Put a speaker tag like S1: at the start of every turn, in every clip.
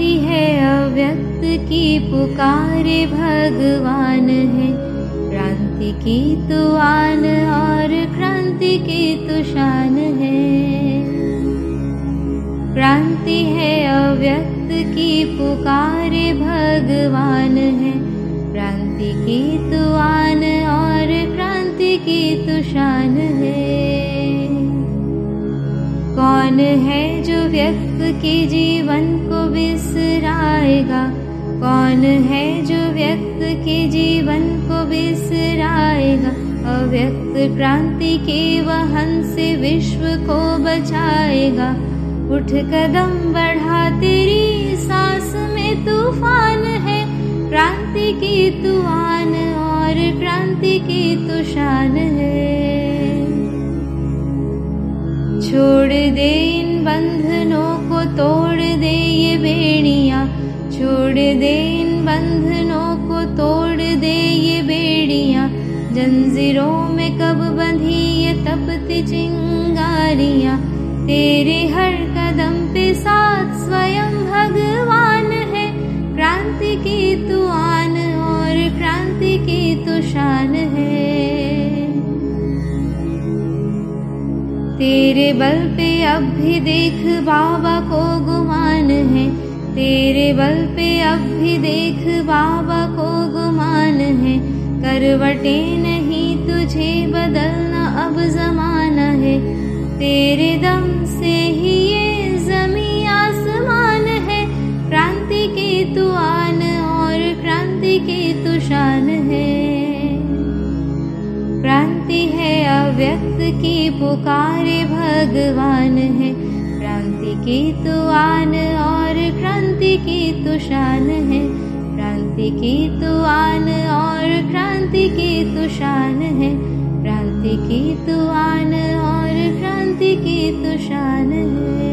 S1: क्रांति है अव्यक्त की पुकारे भगवान है। क्रांति की तो आन और क्रांति की तो शान है। क्रांति है अव्यक्त की पुकारे भगवान है। क्रांति की तो आन और क्रांति की तो शान है। कौन है जो व्यक्त के जीवन को बिसराएगा? कौन है जो व्यक्त के जीवन को बिसराएगा? अव्यक्त क्रांति के वहन से विश्व को बचाएगा। उठ कदम बढ़ा, तेरी सांस में तूफान है। क्रांति की तू आन और क्रांति की तू शान है। छोड़ दे इन बंधनों को, तोड़ दे ये बेड़ियां। छोड़ दे इन बंधनों को, तोड़ दे ये बेड़ियां। जंजीरों में कब बंधी ये तपती चिंगारियां। तेरे हर कदम पे साथ स्वयं भगवान है। क्रांति की तू आन और क्रांति की तू शान है। तेरे बल पे अब भी देख बाबा को गुमान है। तेरे बल पे अब भी देख बाबा को गुमान है। करवटें नहीं तुझे बदलना अब जमाना है। तेरे दम से ही ये जमीन आसमान है। क्रांति की तू आन और क्रांति की तू शान है। क्रांति है अव्यक्त की पुकारे भगवान है। क्रांति की तो आन और क्रांति की तो शान है। क्रांति की तो आन और क्रांति की तो शान है। क्रांति की तो आन और क्रांति की तो शान है।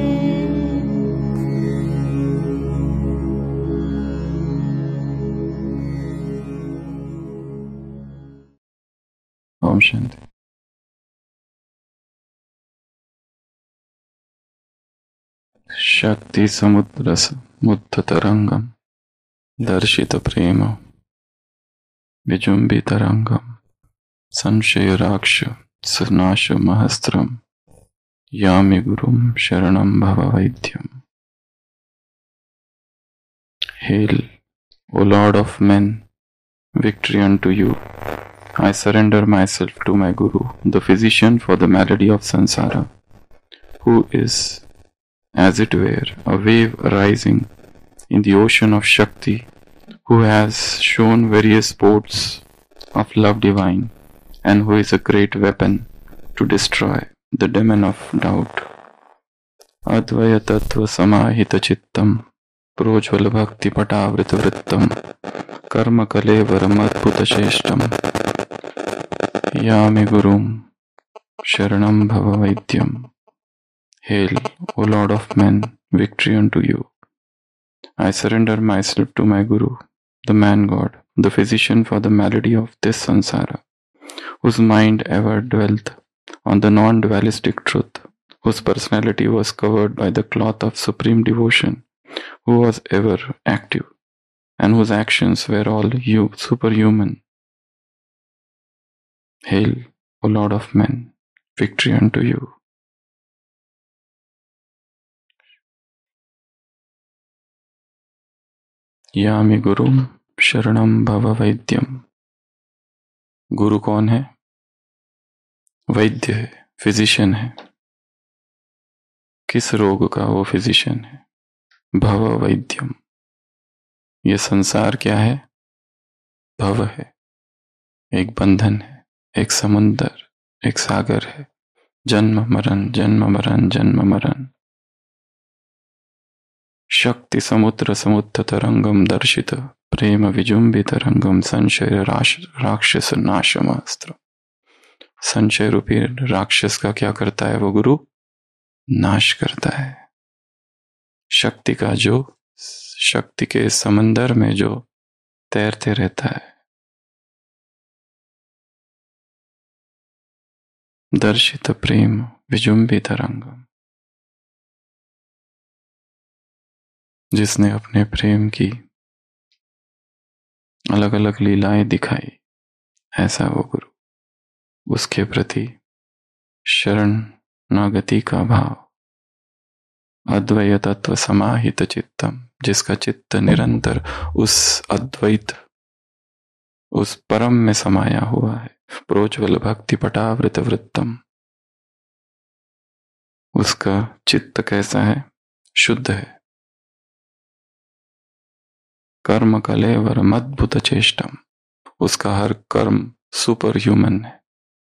S2: ओम शांति। शक्ति समुद्र मुद्ध तरंगम दर्शित प्रेम विजुम्बित रंगम संशय राक्ष सुनाश महस्त्रम यामि गुरुम शरणम भव वैद्यम। Hail, O Lord of men, victory unto you. I surrender myself to my Guru, the physician for the malady of samsara, who is, as it were, a wave arising in the ocean of Shakti, who has shown various sports of love divine, and who is a great weapon to destroy the demon of doubt. Advaya Tattva Samahita Chittam Projwala Bhakti Patavrita Vrittam Karma Kalevaram Adbhuta Sheshtam Yami Gurum Sharanam Bhava Vaidyam. Hail, O Lord of men, victory unto you. I surrender myself to my Guru, the man God, the physician for the malady of this samsara, whose mind ever dwelt on the non-dualistic truth, whose personality was covered by the cloth of supreme devotion, who was ever active, and whose actions were all superhuman. Hail, O Lord of men, victory unto you. यामि गुरुम शरणम भव वैद्यम। गुरु कौन है? वैद्य है, physician है। किस रोग का वो फिजिशियन है? भव वैद्यम। ये संसार क्या है? भव है, एक बंधन है, एक समुंदर, एक सागर है। जन्म मरण जन्म मरण जन्म मरण। शक्ति समुद्र समुद्ध तरंगम दर्शित प्रेम विजुम्बित रंगम संशय राक्षस नाशमास्त्र। संशय रूपी राक्षस का क्या करता है वो गुरु? नाश करता है। शक्ति का जो शक्ति के समंदर में जो तैरते रहता है। दर्शित प्रेम विजुम्बित रंगम। जिसने अपने प्रेम की अलग अलग लीलाएं दिखाई, ऐसा वो गुरु, उसके प्रति शरणागति का भाव, अद्वैत तत्व समाहित चित्तम, जिसका चित्त निरंतर उस अद्वैत, उस परम में समाया हुआ है, प्रोज्वल भक्ति पटावृत वृत्तम, उसका चित्त कैसा है? शुद्ध है। कर्म कलेवरम अद्भुत चेष्टम, उसका हर कर्म सुपर ह्यूमन है।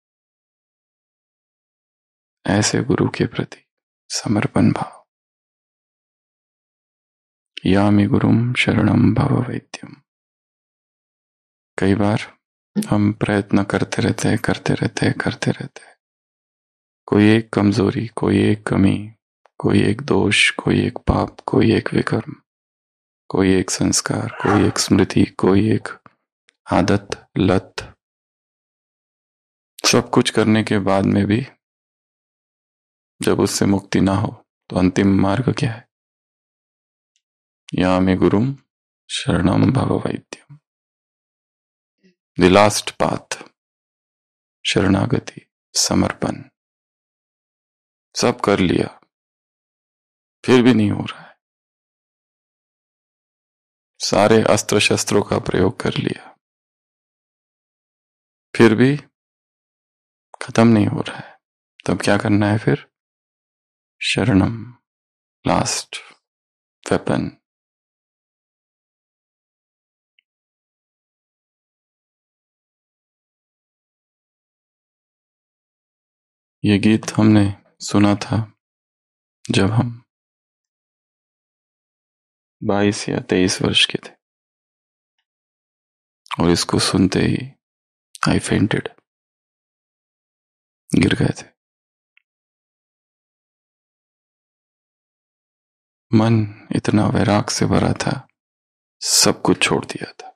S2: ऐसे गुरु के प्रति समर्पण भाव। यामि गुरुम शरणम भव वैद्यम। कई बार हम प्रयत्न करते रहते, कोई एक कमजोरी, कोई एक कमी, कोई एक दोष, कोई एक पाप, कोई एक विकर्म, कोई एक संस्कार, कोई एक स्मृति, कोई एक आदत, लत, सब कुछ करने के बाद में भी जब उससे मुक्ति ना हो तो अंतिम मार्ग क्या है? यामि गुरुम शरणम भव वैद्यम। द लास्ट पाथ, शरणागति, समर्पण। सब कर लिया, फिर भी नहीं हो रहा है। सारे अस्त्र शस्त्रों का प्रयोग कर लिया, फिर भी खत्म नहीं हो रहा है। तब क्या करना है फिर? शरणम, लास्ट वेपन। ये गीत हमने सुना था जब हम 22 या 23 वर्ष के थे, और इसको सुनते ही आई फेंटेड, गिर गए थे। मन इतना वैराग से भरा था, सब कुछ छोड़ दिया था।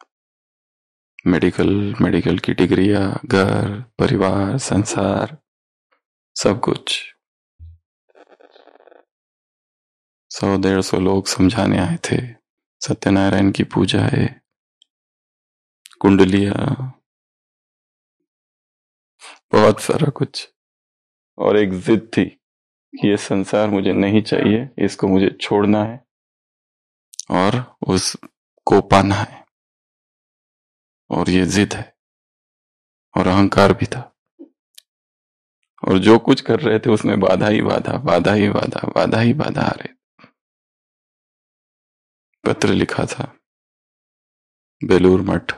S2: मेडिकल की डिग्रियां, घर, परिवार, संसार, सब कुछ। 100-150 लोग समझाने आए थे, सत्यनारायण की पूजा है, कुंडलियां, बहुत सारा कुछ। और एक जिद थी कि ये संसार मुझे नहीं चाहिए, इसको मुझे छोड़ना है और उसको पाना है। और ये जिद है, और अहंकार भी था, और जो कुछ कर रहे थे उसमें बाधा ही बाधा, बाधा ही बाधा, बाधा ही बाधा आ रहे। पत्र लिखा था बेलूर मठ,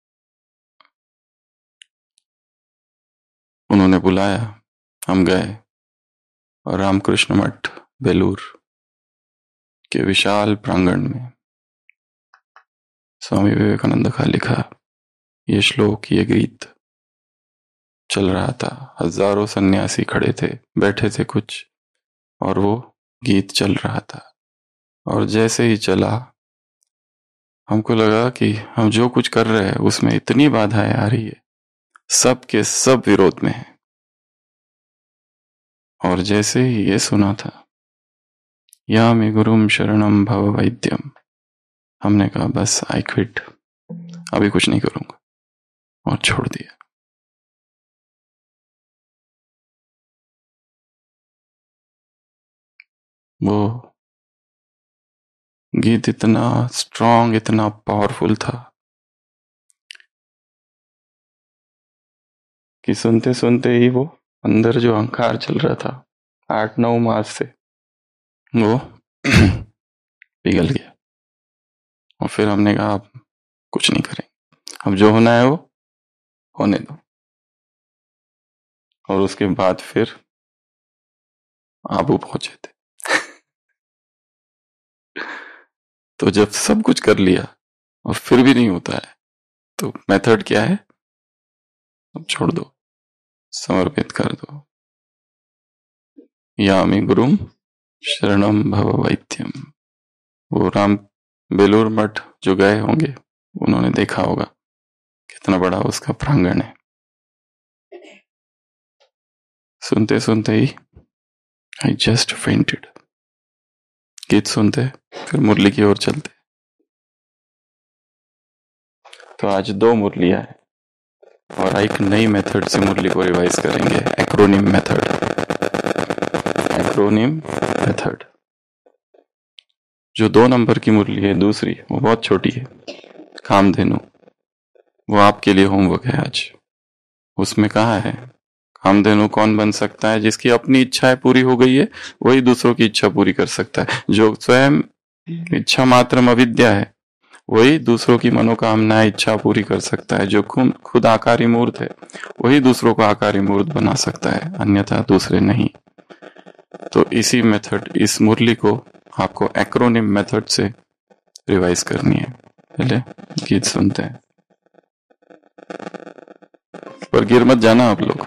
S2: उन्होंने बुलाया, हम गए, और रामकृष्ण मठ बेलूर के विशाल प्रांगण में स्वामी विवेकानंद का लिखा ये श्लोक, ये गीत चल रहा था। हजारों सन्यासी खड़े थे, बैठे थे कुछ, और वो गीत चल रहा था। और जैसे ही चला, हमको लगा कि हम जो कुछ कर रहे हैं उसमें इतनी बाधाएं आ रही है, सब के सब विरोध में है। और जैसे ही ये सुना था, यामि गुरुम शरणम भव वैद्यम, हमने कहा बस आई क्विट, अभी कुछ नहीं करूंगा, और छोड़ दिया। वो गीत इतना स्ट्रॉन्ग, इतना पावरफुल था कि सुनते सुनते ही वो अंदर जो अहंकार चल रहा था 8-9 मास से, वो पिघल गया। और फिर हमने कहा अब कुछ नहीं करेंगे, अब जो होना है वो होने दो। और उसके बाद फिर आबू पहुंचे थे। तो जब सब कुछ कर लिया और फिर भी नहीं होता है, तो मेथड क्या है? अब छोड़ दो, समर्पित कर दो। यामि गुरुम शरणम भव वैद्यम। वो राम बेलूर मठ जो गए होंगे, उन्होंने देखा होगा कितना बड़ा उसका प्रांगण है। सुनते सुनते ही आई जस्ट फेंटेड, गीत सुनते फिर मुरली की ओर चलते। तो आज 2 मुरलियां हैं और एक नई मेथड से मुरली को रिवाइज करेंगे, एक्रोनिम मेथड। Acronym method. जो 2 नंबर की मुरली है दूसरी, वो बहुत छोटी है, कामधेनु। वो आपके लिए होमवर्क है आज। उसमें कहा है कामधेनु कौन बन सकता है? जिसकी अपनी इच्छाएं पूरी हो गई है वही दूसरों की इच्छा पूरी कर सकता है। जो स्वयं इच्छा मात्र अविद्या है वही दूसरों की मनोकामनाएं इच्छा पूरी कर सकता है। जो खुद आकारी मूर्त है वही दूसरों को आकारी मूर्त बना सकता है, अन्यथा दूसरे नहीं। तो इसी मेथड, इस मुरली को आपको एक्रोनिम मेथड से रिवाइज करनी है। पहले गीत सुनते हैं, पर गिर मत जाना आप लोग।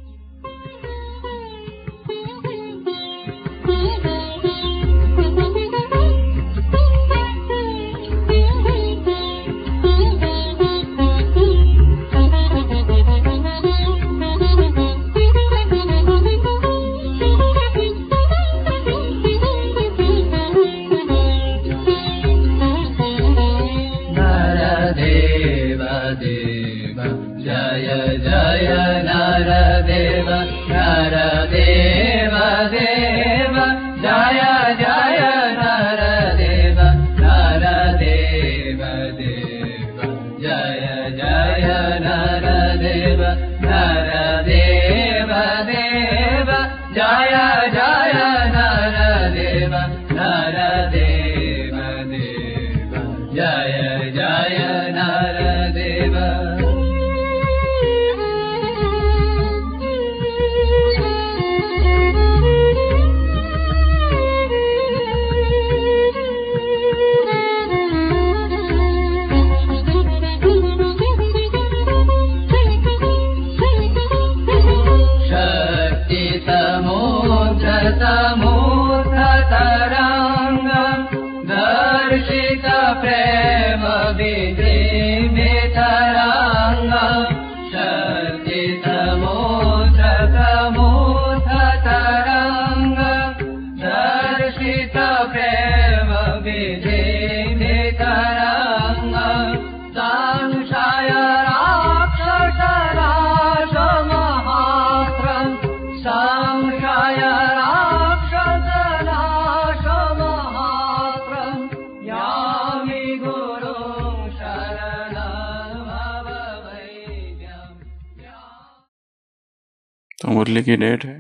S2: तो मुरली की डेट है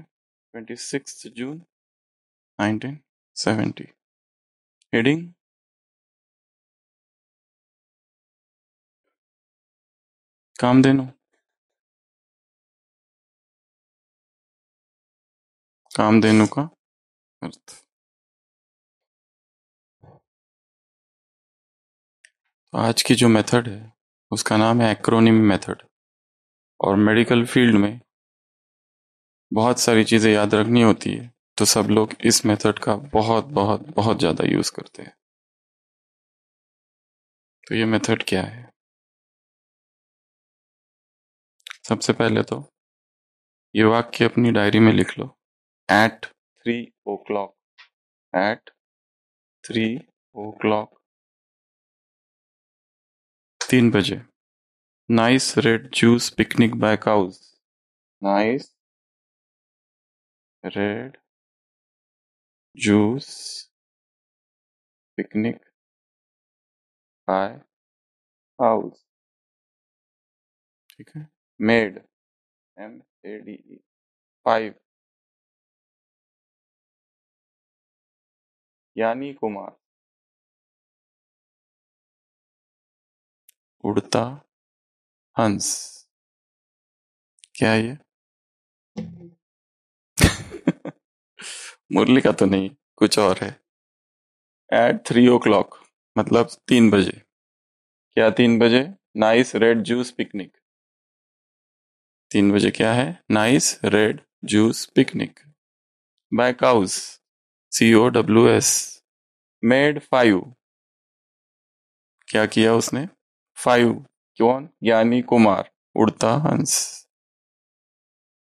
S2: 26 जून 1970। हेडिंग कामधेनु। कामधेनु का अर्थ। तो आज की जो मेथड है उसका नाम है एक्रोनिम मेथड। और मेडिकल फील्ड में बहुत सारी चीजें याद रखनी होती है, तो सब लोग इस मेथड का बहुत बहुत बहुत ज्यादा यूज करते हैं। तो ये मेथड क्या है? सबसे पहले तो ये वाक्य अपनी डायरी में लिख लो। एट 3 o'clock, एट 3 o'clock, 3 बजे, nice red juice picnic by cows. Nice red juice picnic by cows. ठीक है। मेड, MADE, 5, यानी कुमार, उड़ता हंस। क्या है ये? मुरली का तो नहीं, कुछ और है। एट 3 o'clock मतलब 3 बजे। क्या 3 बजे? Nice red juice picnic. 3 बजे क्या है? Nice red juice picnic by cows, COWS। Made 5, क्या किया उसने? 5, कौन? यानी कुमार, उड़ता हंस।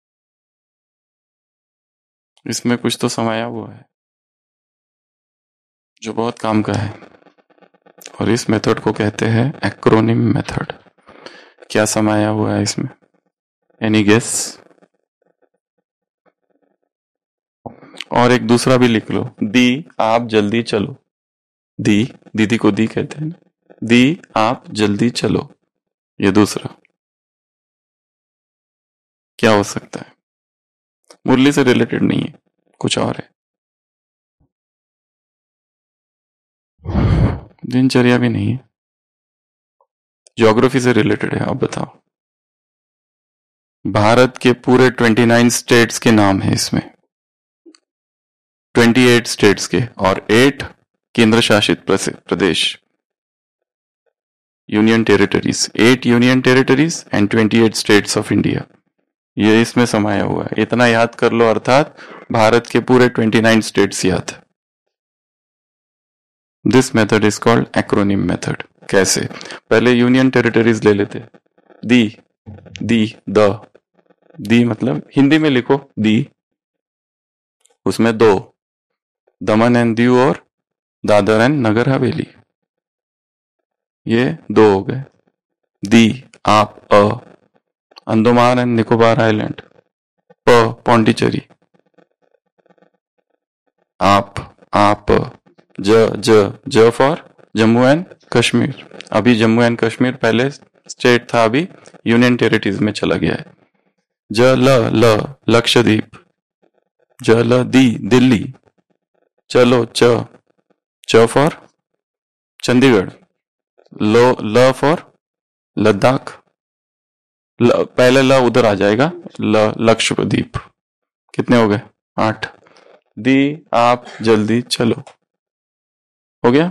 S2: इसमें कुछ तो समाया हुआ है। जो बहुत काम का है, और इस मेथड को कहते हैं एक्रोनिम मेथड। क्या समाया हुआ है इसमें? Any guess? और एक दूसरा भी लिख लो, दी आप जल्दी चलो। दी, दीदी को दी कहते हैं ना, दी आप जल्दी चलो, ये दूसरा क्या हो सकता है? मुरली से रिलेटेड नहीं है, कुछ और है। दिनचर्या भी नहीं है, ज्योग्राफी से रिलेटेड है। आप बताओ। भारत के पूरे 29 स्टेट्स के नाम है इसमें, 28 स्टेट्स के और 8 केंद्र शासित प्रदेश, union territories, 8 union territories and 28 states of India, ये इसमें समाया हुआ है। इतना याद कर लो, अर्थात भारत के पूरे 29 स्टेट्स याद है। This method is called acronym method. कैसे? पहले यूनियन टेरिटरीज ले लेते, दी, दी मतलब हिंदी में लिखो दी, उसमें 2, दमन एंड दीव और दादर एंड नगर हवेली, ये 2 हो गए। दी आप अंडमान एंड निकोबार आइलैंड, पौंडीचेरी, आप J for Jammu and Kashmir. अभी जम्मू एंड कश्मीर पहले स्टेट था, अभी यूनियन टेरिटरीज में चला गया है। ल लक्षद्वीप, दी दिल्ली, चलो च फॉर चंडीगढ़, ल फॉर लद्दाख, पहले ल उधर आ जाएगा, लक्षद्वीप। कितने हो गए? 8। दी आप जल्दी चलो, हो गया।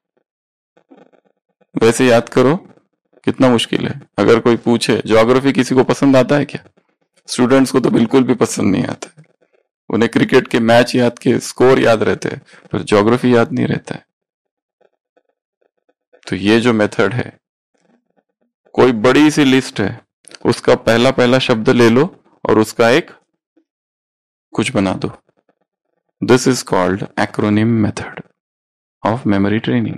S2: वैसे याद करो, कितना मुश्किल है। अगर कोई पूछे ज्योग्राफी किसी को पसंद आता है क्या? स्टूडेंट्स को तो बिल्कुल भी पसंद नहीं आता है। उन्हें क्रिकेट के मैच याद के स्कोर याद रहते हैं, पर ज्योग्राफी याद नहीं रहता है। तो ये जो मेथड है, कोई बड़ी सी लिस्ट है, उसका पहला शब्द ले लो और उसका एक कुछ बना दो। This is called acronym method of memory training.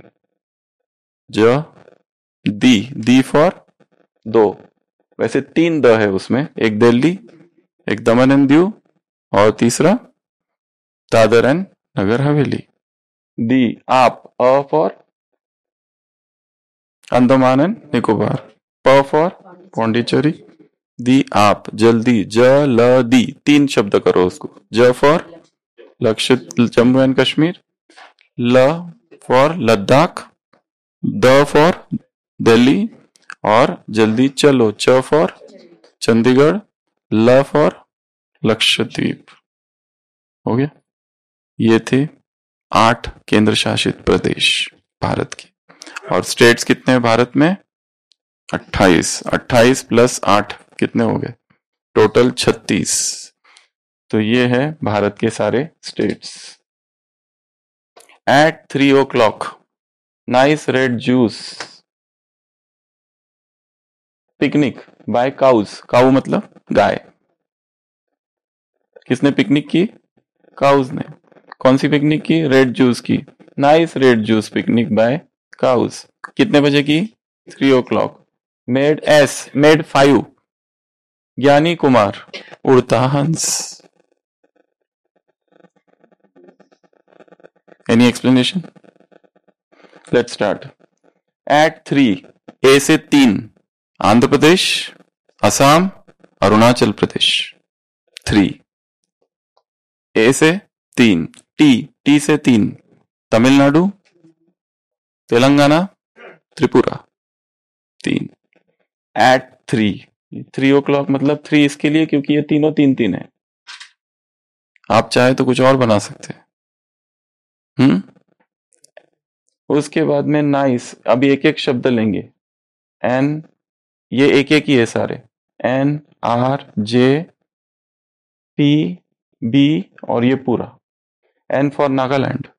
S2: D for 2, वैसे 3 द है उसमें, एक दिल्ली, एक दमन एंड दीव और तीसरा Dadar and Nagar Haveli. D आप, A for Andaman and Nicobar, P for Pondicherry, दी आप जल्दी, ल दी, 3 शब्द करो उसको। ज for Jammu and Kashmir, L for Ladakh, D for Delhi और जल्दी चलो, च फॉर चंडीगढ़, ल फॉर लक्षद्वीप। हो गया। ये थे 8 केंद्र शासित प्रदेश भारत के। और स्टेट्स कितने हैं भारत में? 28। 28 प्लस 8 कितने हो गए? टोटल 36। तो ये है भारत के सारे states. At 3 o'clock, nice red juice, picnic by cows. Cow मतलब गाय। किसने पिकनिक की? काउज ने। कौन सी पिकनिक की? रेड जूस की। Nice red juice picnic by cows. कितने बजे की? 3 o'clock। मेड 5। ज्ञानी कुमार, उड़ता हंस। Any explanation? Let's start. At 3, A से 3, आंध्र प्रदेश, असम, अरुणाचल प्रदेश। 3। A से 3, T से 3, तमिलनाडु, तेलंगाना, त्रिपुरा। 3। At 3 o'clock मतलब 3 इसके लिए क्योंकि ये तीनों 3 है। आप चाहे तो कुछ और बना सकते हैं। उसके बाद में नाइस। अभी एक एक शब्द लेंगे। एन, ये एक ही है सारे। N, R, J, P, B और ये पूरा। N for Nagaland,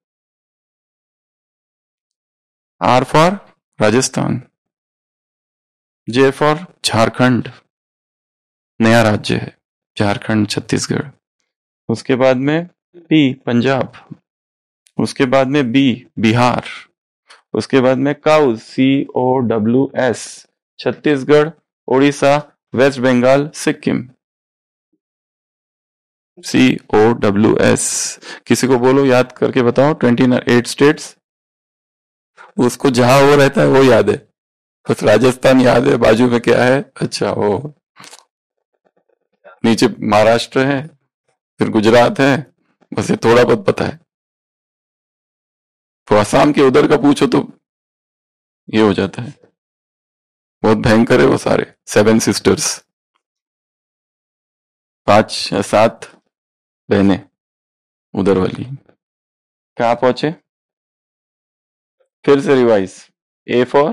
S2: R for Rajasthan, J for Jharkhand, नया राज्य है झारखंड, छत्तीसगढ़। उसके बाद में पी पंजाब, उसके बाद में बी बिहार, उसके बाद में cows COWS Chhattisgarh, Orissa, west Bengal, Sikkim COWS। किसी को बोलो याद करके बताओ 28 स्टेट्स। उसको जहां वो रहता है वो याद है, बस राजस्थान याद है, बाजू में क्या है, अच्छा वो नीचे महाराष्ट्र है, फिर गुजरात है, बस ये थोड़ा बहुत पता है। तो असम के उधर का पूछो तो ये हो जाता है, बहुत भयंकर है वो सारे 7 सिस्टर्स, 5 या 7 बहनें उधर वाली। कहाँ पहुंचे, फिर से revise. A for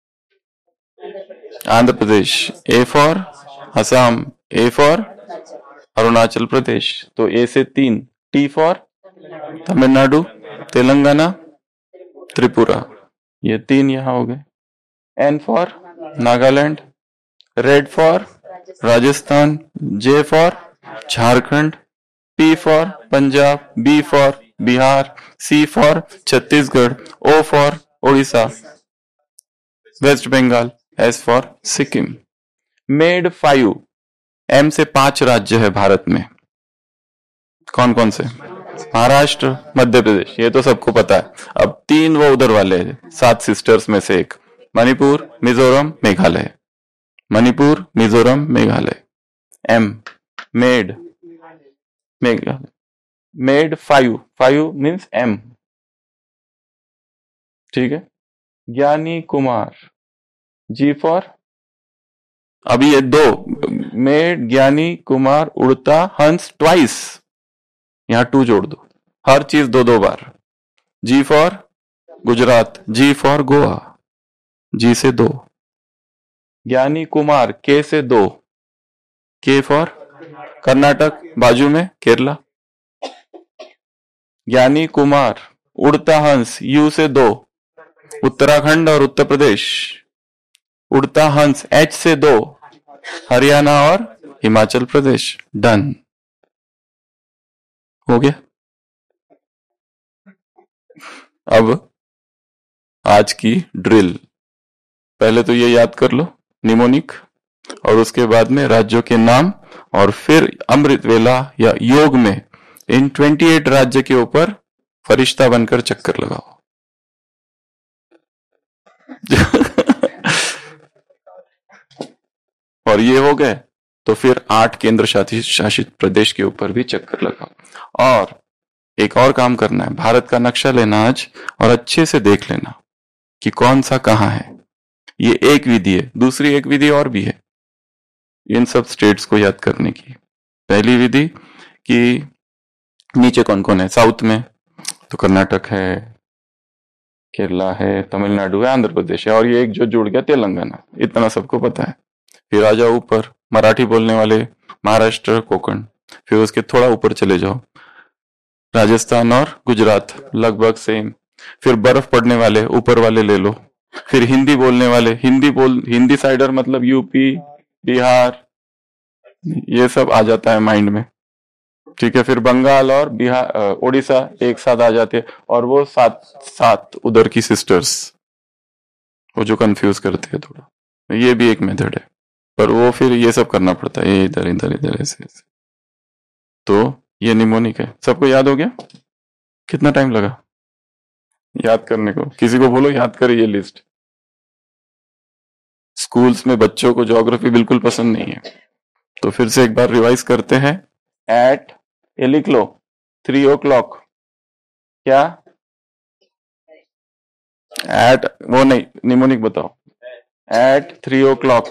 S2: Andhra Pradesh, A for Assam, A for Arunachal Pradesh, तो A से 3, T फॉर तमिलनाडु, तेलंगाना, त्रिपुरा, ये 3 यहां हो गए। N for Nagaland, red for Rajasthan, J for Jharkhand, P for Punjab, B for Bihar, C for Chhattisgarh, O for Orissa, west Bengal, S for Sikkim. Made 5, M से 5 राज्य है भारत में, कौन कौन से, महाराष्ट्र, मध्य प्रदेश, ये तो सबको पता है। अब 3 वो उधर वाले हैं 7 सिस्टर्स में से एक, Manipur, Mizoram, Meghalaya, Manipur, Mizoram, Meghalaya. M made, Meghalaya, made 5 means M, ठीक है। ज्ञानी कुमार, G फॉर, अभी ये 2 मेड, ज्ञानी कुमार, उड़ता हंस ट्वाइस, यहां 2 जोड़ दो, हर चीज 2-2 बार। G for Gujarat, G for Goa, G से 2। ज्ञानी कुमार, K से 2, K फॉर कर्नाटक, बाजू में केरला। ज्ञानी कुमार, उड़ता हंस, U से 2, उत्तराखंड और उत्तर प्रदेश। उड़ता हंस H से 2, हरियाणा और हिमाचल प्रदेश। डन, हो गया। अब आज की ड्रिल, पहले तो ये याद कर लो निमोनिक, और उसके बाद में राज्यों के नाम, और फिर अमृत वेला या योग में इन 28 राज्य के ऊपर फरिश्ता बनकर चक्कर लगाओ। और ये हो गए तो फिर 8 केंद्र शासित प्रदेश के ऊपर भी चक्कर लगाओ। और एक और काम करना है, भारत का नक्शा लेना आज और अच्छे से देख लेना कि कौन सा कहां है। ये एक विधि है, दूसरी एक विधि और भी है इन सब स्टेट्स को याद करने की। पहली विधि कि नीचे कौन कौन है, साउथ में तो कर्नाटक है, केरला है, तमिलनाडु है, आंध्र प्रदेश है, और ये एक जो जुड़ गया तेलंगाना, इतना सबको पता है। फिर आ जाओ ऊपर, मराठी बोलने वाले महाराष्ट्र, कोंकण। फिर उसके थोड़ा ऊपर चले जाओ, राजस्थान और गुजरात लगभग सेम। फिर बर्फ पड़ने वाले ऊपर वाले ले लो। फिर हिंदी बोलने वाले, हिंदी साइडर मतलब यूपी, बिहार, ये सब आ जाता है माइंड में, ठीक है। फिर बंगाल और बिहार, उड़ीसा एक साथ आ जाते हैं, और वो 7 उधर की सिस्टर्स, वो जो कंफ्यूज करते हैं थोड़ा, ये भी एक मेथड है, पर वो फिर ये सब करना पड़ता है, ये इधर इधर इधर ऐसे। तो ये निमोनिक है। सबको याद हो गया? कितना टाइम लगा याद करने को? किसी को बोलो याद करे ये लिस्ट। स्कूल्स में बच्चों को ज्योग्राफी बिल्कुल पसंद नहीं है, तो फिर से एक बार रिवाइज करते हैं। एट, ये लिख लो, 3 o'clock, क्या एट, वो नहीं, निमोनिक बताओ। At 3 o'clock,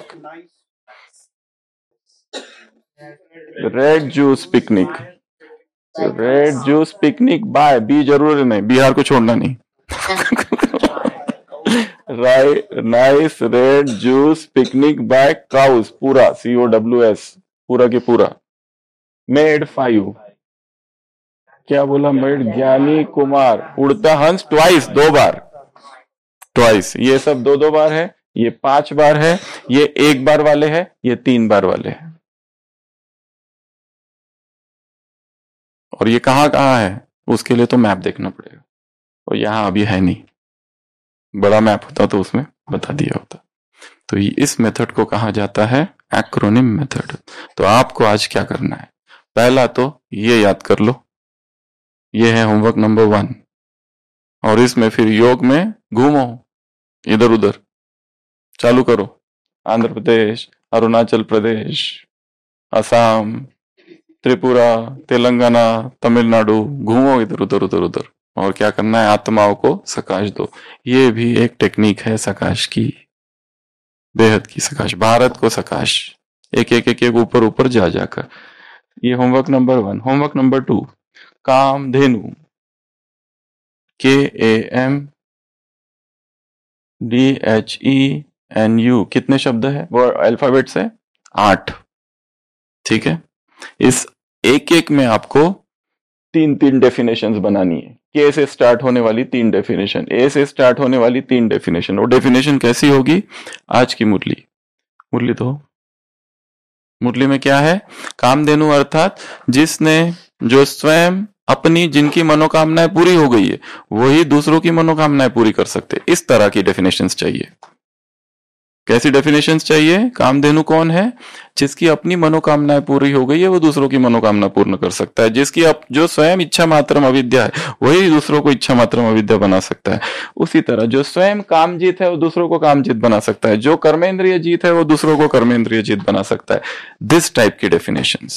S2: red juice picnic, red juice picnic by, B जरूरी नहीं, बिहार को छोड़ना नहीं। Nice red juice picnic by cows, पूरा COWS, पूरा के पूरा। मेड 5, क्या बोला? मेड ज्ञानी कुमार, उड़ता हंस ट्वाइस, 2 बार, ट्वाइस, ये सब 2-2 बार है, ये 5 बार है, ये 1 बार वाले है, ये 3 बार वाले हैं। और ये कहां कहां है उसके लिए तो मैप देखना पड़ेगा। और यहाँ अभी है नहीं, बड़ा मैप होता तो उसमें बता दिया होता। तो इस मेथड को कहा जाता है एक्रोनिम मेथड। तो आपको आज क्या करना है, पहला तो ये याद कर लो, ये है होमवर्क नंबर 1, और इसमें फिर योग में घूमो इधर उधर, चालू करो। आंध्र प्रदेश, अरुणाचल प्रदेश, असम, त्रिपुरा, तेलंगाना, तमिलनाडु, घूमो इधर उधर उधर उधर। और क्या करना है, आत्माओं को सकाश दो। ये भी एक टेक्निक है सकाश की, बेहद की सकाश, भारत को सकाश, एक एक एक एक ऊपर ऊपर जा जाकर। ये homework number 1। Homework number 2, Kamdhenu, KAMDHENU, कितने शब्द है वो अल्फाबेट से? 8। ठीक है, इस एक एक में आपको 3 डेफिनेशंस बनानी है। के से स्टार्ट होने वाली 3 डेफिनेशन, ए से स्टार्ट होने वाली 3 डेफिनेशन। वो डेफिनेशन कैसी होगी? आज की मुरली तो मुरली में क्या है? कामधेनु अर्थात जिसने, जो स्वयं अपनी, जिनकी मनोकामनाएं पूरी हो गई है, वही दूसरों की मनोकामनाएं पूरी कर सकते। इस तरह की डेफिनेशंस चाहिए। कैसी डेफिनेशंस चाहिए? कामधेनु कौन है? जिसकी अपनी मनोकामनाएं पूरी हो गई है, वो दूसरों की मनोकामना पूर्ण कर सकता है। जिसकी जो स्वयं इच्छा मात्रम अविद्या है, वही दूसरों को इच्छा मात्रम अविद्या बना सकता है। उसी तरह जो स्वयं कामजीत है, वो दूसरों को कामजीत बना सकता है। जो कर्मेंद्रिय जीत है, वो दूसरों को कर्मेंद्रिय जीत बना सकता है। दिस टाइप की डेफिनेशंस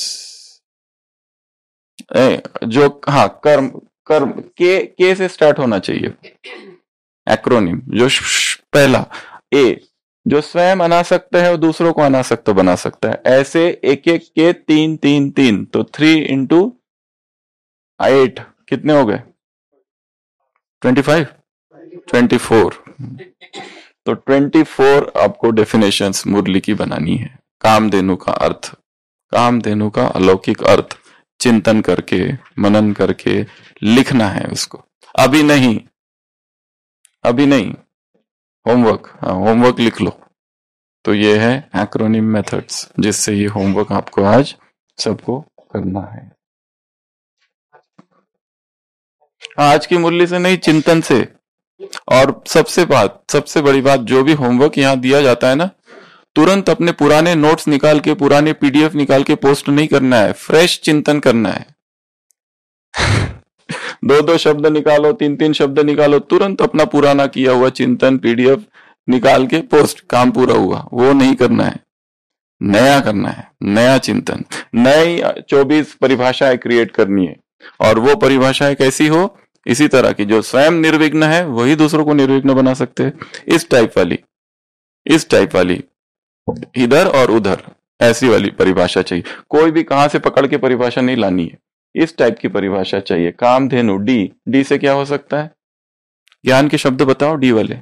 S2: जो, हाँ, कर्म कर्म के से स्टार्ट होना चाहिए एक्रोनिम। जो पहला ए, जो स्वयं अनासक्त है वो दूसरों को अनासक्त बना सकता है। ऐसे एक एक के 3 3 3, तो 3 इंटू 8 कितने हो गए? 25 24। तो 24 आपको डेफिनेशंस मुरली की बनानी है। कामधेनु का अर्थ, कामधेनु का अलौकिक अर्थ चिंतन करके, मनन करके लिखना है उसको। अभी नहीं, अभी नहीं, होमवर्क, हाँ होमवर्क लिख लो। तो ये है एक्रोनिम मेथड्स, जिससे ये होमवर्क आपको आज सबको करना है। आज की मुरली से नहीं, चिंतन से। और सबसे बड़ी बात, जो भी होमवर्क यहाँ दिया जाता है ना, तुरंत अपने पुराने नोट्स निकाल के, पुराने PDF निकाल के पोस्ट नहीं करना है, फ्रेश चिंतन करना है। 2 शब्द निकालो, 3 शब्द निकालो, तुरंत अपना पुराना किया हुआ चिंतन PDF निकाल के पोस्ट, काम पूरा हुआ। वो नहीं करना है, नया करना है, नया चिंतन, नई 24 परिभाषाएं क्रिएट करनी है। और वो परिभाषाएं कैसी हो? इसी तरह की, जो स्वयं निर्विघ्न है वही दूसरों को निर्विघ्न बना सकते हैं। इस टाइप वाली इधर और उधर, ऐसी वाली परिभाषा चाहिए। कोई भी कहां से पकड़ के परिभाषा नहीं लानी है, इस टाइप की परिभाषा चाहिए। कामधेनु, डी से क्या हो सकता है? ज्ञान के शब्द बताओ, डी वाले।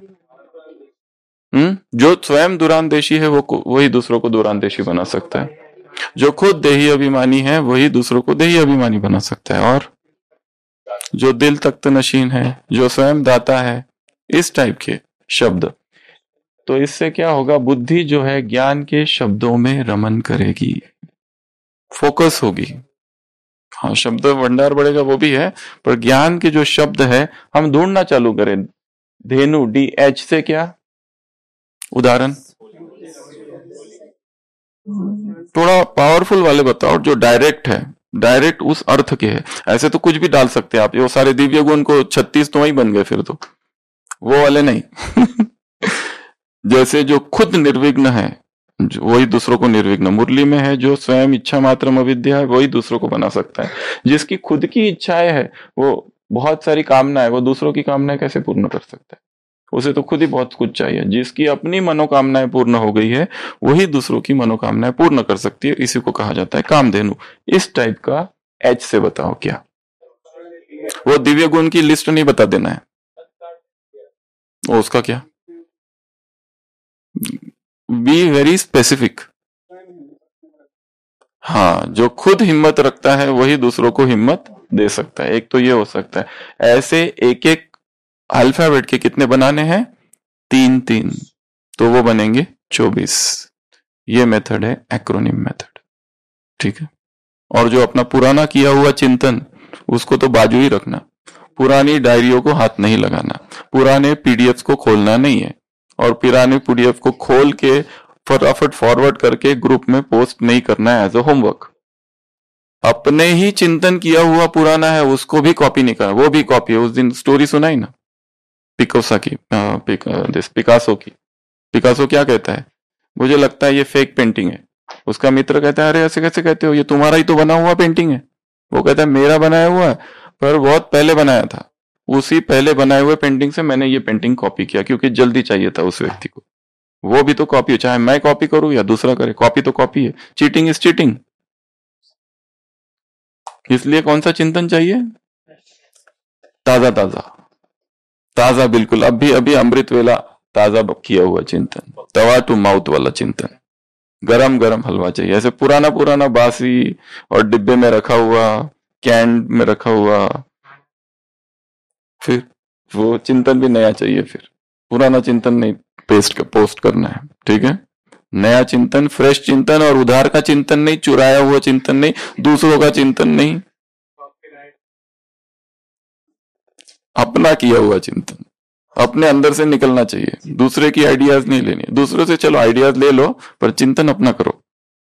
S2: जो स्वयं दुरांदेशी है, वो वही दूसरों को दुरांदेशी बना सकता है। जो खुद देही अभिमानी है, वही दूसरों को देही अभिमानी बना सकता है। और जो दिल तख्त नशीन है, जो स्वयं दाता है, इस टाइप के शब्द। तो इससे क्या होगा? बुद्धि जो है ज्ञान के शब्दों में रमन करेगी, फोकस होगी। हाँ, शब्द भंडार बढ़ेगा, वो भी है, पर ज्ञान के जो शब्द है हम ढूंढना चालू करें। धेनु, DH से क्या उदाहरण? थोड़ा पावरफुल वाले बताओ, जो डायरेक्ट है, डायरेक्ट उस अर्थ के है। ऐसे तो कुछ भी डाल सकते हैं आप, वो सारे दिव्य गुण को 36 तो वही बन गए, फिर तो वो वाले नहीं। जैसे जो खुद निर्विघ्न है, वही दूसरों को निर्विघ्न। मुरली में है जो स्वयं इच्छा मात्रम अविद्या है, वही दूसरों को बना सकता है। जिसकी खुद की इच्छाएं है, वो बहुत सारी कामनाएं, वो दूसरों की कामनाएं कैसे पूर्ण कर सकता है? उसे तो खुद ही बहुत कुछ चाहिए। जिसकी अपनी मनोकामनाएं पूर्ण हो गई है, वही दूसरों की मनोकामनाएं पूर्ण कर सकती है। इसी को कहा जाता है कामधेनु। इस टाइप का H से बताओ क्या? वो दिव्य गुण की लिस्ट नहीं बता देना है, वो उसका क्या? Be very specific. हाँ, जो खुद हिम्मत रखता है वही दूसरों को हिम्मत दे सकता है। एक तो ये हो सकता है। ऐसे एक एक अल्फाबेट के कितने बनाने हैं? 3 3, तो वो बनेंगे 24। ये मेथड है एक्रोनिम मेथड। ठीक है। और जो अपना पुराना किया हुआ चिंतन, उसको तो बाजू ही रखना, पुरानी डायरियों को हाथ नहीं लगाना, पुराने पीडीएफ को खोलना नहीं है, और पुराने पीडीएफ को खोल के फटाफट फॉरवर्ड करके ग्रुप में पोस्ट नहीं करना है एज अ होमवर्क। अपने ही चिंतन किया हुआ पुराना है उसको भी कॉपी नहीं करना, वो भी कॉपी है। उस दिन स्टोरी सुनाई ना पिकासो की, पिकासो की। पिकासो क्या कहता है, मुझे लगता है ये फेक पेंटिंग है। उसका मित्र कहता है अरे ऐसे कैसे कहते हो, ये तुम्हारा ही तो बना हुआ पेंटिंग है। वो कहता है मेरा बनाया हुआ है, पर बहुत पहले बनाया था, उसी पहले बनाए हुए पेंटिंग से मैंने ये पेंटिंग कॉपी किया क्योंकि जल्दी चाहिए था उस व्यक्ति को। वो भी तो कॉपी है, चाहे मैं कॉपी करूं या दूसरा करे, कॉपी तो कॉपी है। Cheating is cheating. इसलिए कौन सा चिंतन चाहिए, ताजा ताजा ताजा, बिल्कुल अभी अभी अमृत वेला ताजा किया हुआ चिंतन, तवा टू माउथ वाला चिंतन। गरम गरम हलवा चाहिए, ऐसे पुराना पुराना बासी और डिब्बे में रखा हुआ, कैन में रखा हुआ, फिर वो चिंतन भी नया चाहिए। फिर पुराना चिंतन नहीं पोस्ट करना है, ठीक है। नया चिंतन, फ्रेश चिंतन, और उधार का चिंतन नहीं, चुराया हुआ चिंतन नहीं, दूसरों का चिंतन नहीं, अपना किया हुआ चिंतन। अपने अंदर से निकलना चाहिए, दूसरे की आइडियाज नहीं लेनी। दूसरों से चलो आइडियाज ले लो, पर चिंतन अपना करो।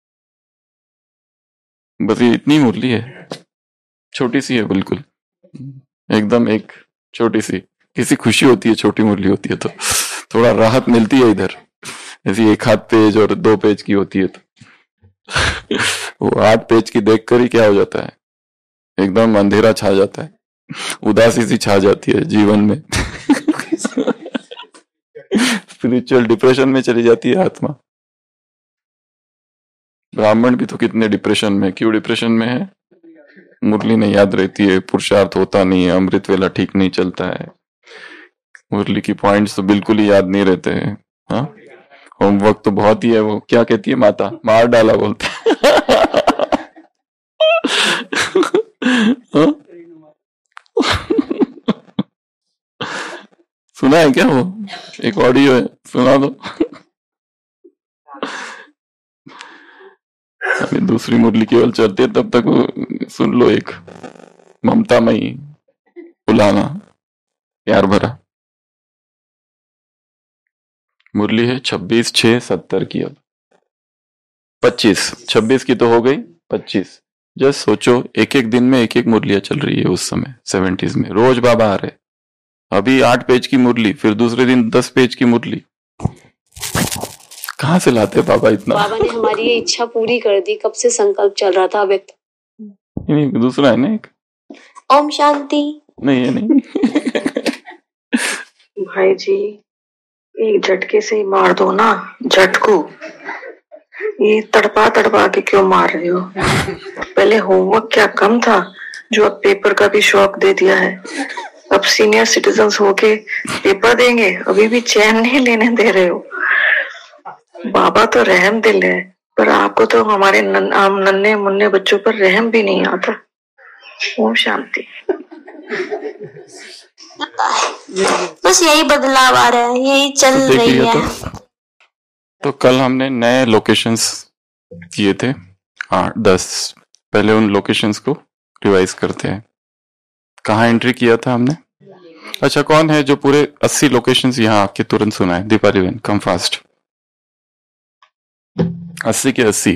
S2: बस ये इतनी मुरली है, छोटी सी है बिल्कुल, एकदम एक छोटी सी। किसी खुशी होती है छोटी मुरली होती है तो थोड़ा राहत मिलती है इधर। ऐसी 1 आध पेज और 2 पेज की होती है तो वो 8 पेज की देखकर ही क्या हो जाता है, एकदम अंधेरा छा जाता है, उदासी सी छा जाती है जीवन में। स्पिरिचुअल डिप्रेशन में चली जाती है आत्मा। ब्राह्मण भी तो कितने डिप्रेशन में, क्यों डिप्रेशन में है, मुरली नहीं याद रहती है, पुरुषार्थ होता नहीं है, अमृत वेला ठीक नहीं चलता है, मुरली की पॉइंट्स तो बिल्कुल ही याद नहीं रहते हैं। हाँ, होमवर्क तो बहुत ही है। वो क्या कहती है माता, मार डाला बोलते हाँ? सुना है क्या, वो एक ऑडियो है, सुना दो। अभी दूसरी मुरली केवल चलती है, तब तक वो सुन लो। एक ममतामयी बुलाना, प्यार भरा मुरली है 26/6/70 की। अब 26 की तो हो गई, 25। जस्ट सोचो, एक एक दिन में एक एक मुरलियां चल रही है उस समय 70s में। रोज बाबा आ रहे, अभी 8 पेज की मुरली, फिर दूसरे दिन 10 पेज की मुरली। कहाँ से लाते बाबा इतना?
S3: बाबा ने हमारी ये इच्छा पूरी कर दी, कब से संकल्प चल रहा था व्यक्त।
S2: नहीं, दूसरा है ना एक,
S3: ओम शांति।
S2: नहीं है नहीं।
S4: भाई जी एक झटके से ही मार दो ना, झटकू। ये तड़पा तड़पा के क्यों मार रहे हो? पहले होमवर्क क्या कम था जो अब पेपर का भी शौक दे दिया है। अब सीनियर सिटीजन्स होके पेपर देंगे, अभी भी चैन नहीं लेने दे रहे हो। बाबा तो रहम दिल है, पर आपको तो हमारे नन्हे मुन्ने बच्चों पर रहम भी नहीं आता। ओम शांति।
S3: बस यही बदलाव आ रहा है, यही चल रही है।
S2: तो कल हमने नए लोकेशंस किए थे 8-10। पहले उन लोकेशंस को रिवाइज करते हैं। कहाँ एंट्री किया था हमने? अच्छा, कौन है जो पूरे 80 लोकेशंस यहाँ आके तुरंत सुनाए? दीपाली बहन, कम फास्ट। 80 के 80।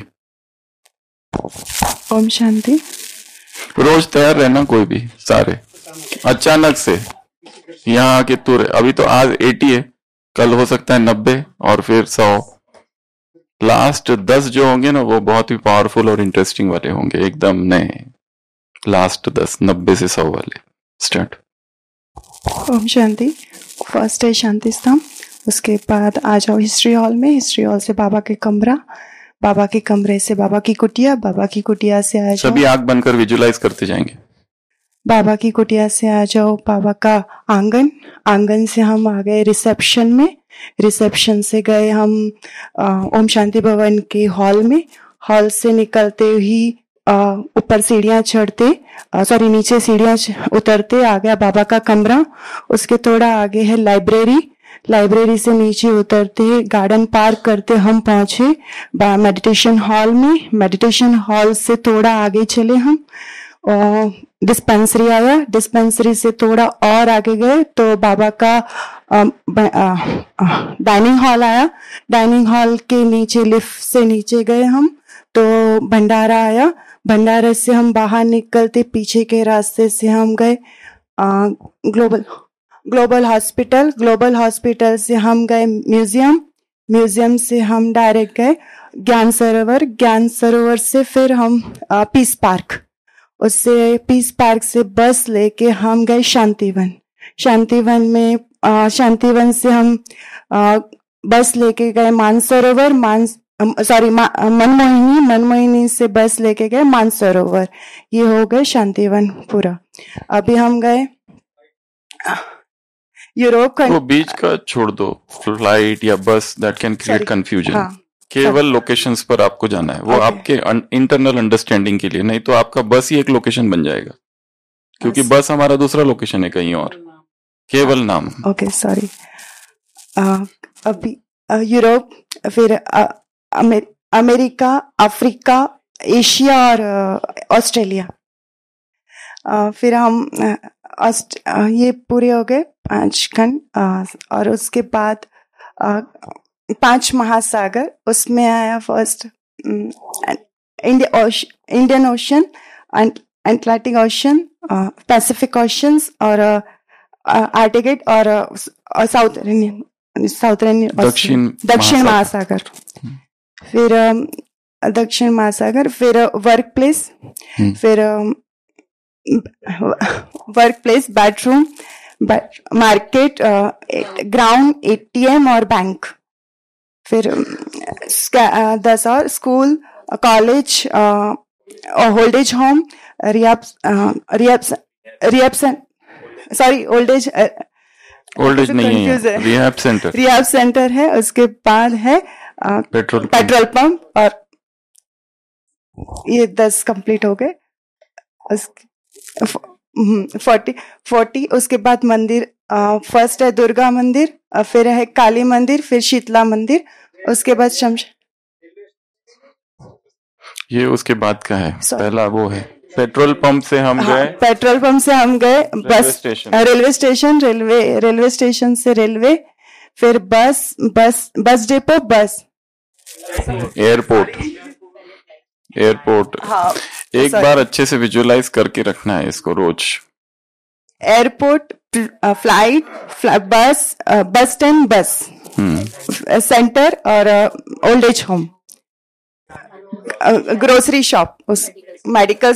S5: ओम शांति।
S2: रोज तैयार रहना, कोई भी सारे अचानक से यहाँ आके तुर। अभी तो आज 80 है, कल हो सकता है 90 और फिर 100। लास्ट 10 जो होंगे ना, वो बहुत ही पावरफुल और इंटरेस्टिंग वाले होंगे, एकदम नए। लास्ट 10, 90 से 100 वाले। स्टार्ट।
S5: ओम शांति। फर्स्ट है शांति स्तंभ, उसके बाद आ जाओ हिस्ट्री हॉल में। हिस्ट्री हॉल से बाबा के कमरा, बाबा के कमरे से बाबा की कुटिया, बाबा की कुटिया से आ जाओ।
S2: सभी आंख बंद कर विजुलाइज करते जाएंगे।
S5: बाबा की कुटिया से आ जाओ बाबा का आंगन। आंगन से हम आ गए रिसेप्शन में। रिसेप्शन से गए हम ओम शांति भवन के हॉल में। हॉल से निकलते ही ऊपर सीढ़ियां चढ़ते, सॉरी नीचे सीढ़ियां उतरते आ गया बाबा का कमरा। उसके थोड़ा आगे है लाइब्रेरी। लाइब्रेरी से नीचे उतरते गार्डन पार्क करते हम पहुंचे मेडिटेशन हॉल में। मेडिटेशन हॉल से थोड़ा आगे चले हम, डिस्पेंसरी आया, डिस्पेंसरी से थोड़ा और आगे गए तो बाबा का डाइनिंग हॉल आया, डाइनिंग हॉल के नीचे लिफ्ट से नीचे गए हम तो भंडारा आया, भंडारे से हम बाहर निकलते पीछे के रास्ते से हम गए ग्लोबल हॉस्पिटल, ग्लोबल हॉस्पिटल से हम गए म्यूजियम, म्यूजियम से हम डायरेक्ट गए ज्ञान सरोवर, ज्ञान सरोवर से फिर हम पीस पार्क, उससे पीस पार्क से बस लेके हम गए शांतिवन, शांतिवन में शांतिवन से हम बस लेके गए मानसरोवर, मनमोहिनी, मनमोहिनी से बस लेके गए मानसरोवर। ये हो गए शांतिवन पूरा। अभी हम गए यूरोप का।
S2: वो बीच का छोड़ दो, फ्लाइट या बस दैट कैन क्रिएट कंफ्यूजन। हाँ, केवल लोकेशंस पर आपको जाना है, वो आपके इंटरनल अंडरस्टैंडिंग के लिए, नहीं तो आपका बस ही एक लोकेशन बन जाएगा, क्योंकि बस हमारा दूसरा लोकेशन है कहीं और, केवल नाम।
S5: Okay sorry. अभी यूरोप, फिर अमेरिका, अफ्रीका, एशिया और ऑस्ट्रेलिया। फिर हम ये पूरे हो गए 5 खंड, और उसके बाद 5 महासागर। उसमें आया first Indian ocean, Atlantic ocean, Pacific oceans और आर्टिक और साउथर्न दक्षिण महासागर। फिर दक्षिण महासागर, फिर वर्क प्लेस, फिर work place, bedroom, market, ground, ATM और बैंक। फिर 10 और school, college, old age home, old age नहीं है, रिहैब सेंटर है। उसके बाद है पेट्रोल पंप, और ये 10 कंप्लीट हो गए। 40। उसके बाद मंदिर, फर्स्ट है दुर्गा मंदिर, फिर है काली मंदिर, फिर शीतला मंदिर, उसके बाद
S2: ये उसके बाद का है। पहला वो है पेट्रोल पंप से हम गए,
S5: पेट्रोल पंप से हम गए bus, railway station, railway station से रेलवे, फिर बस डेपो, बस,
S2: एयरपोर्ट। हाँ, एक बार अच्छे से विजुअलाइज करके रखना है इसको रोज।
S5: Airport, flight, bus stand, bus centre और old age home, grocery shop, medical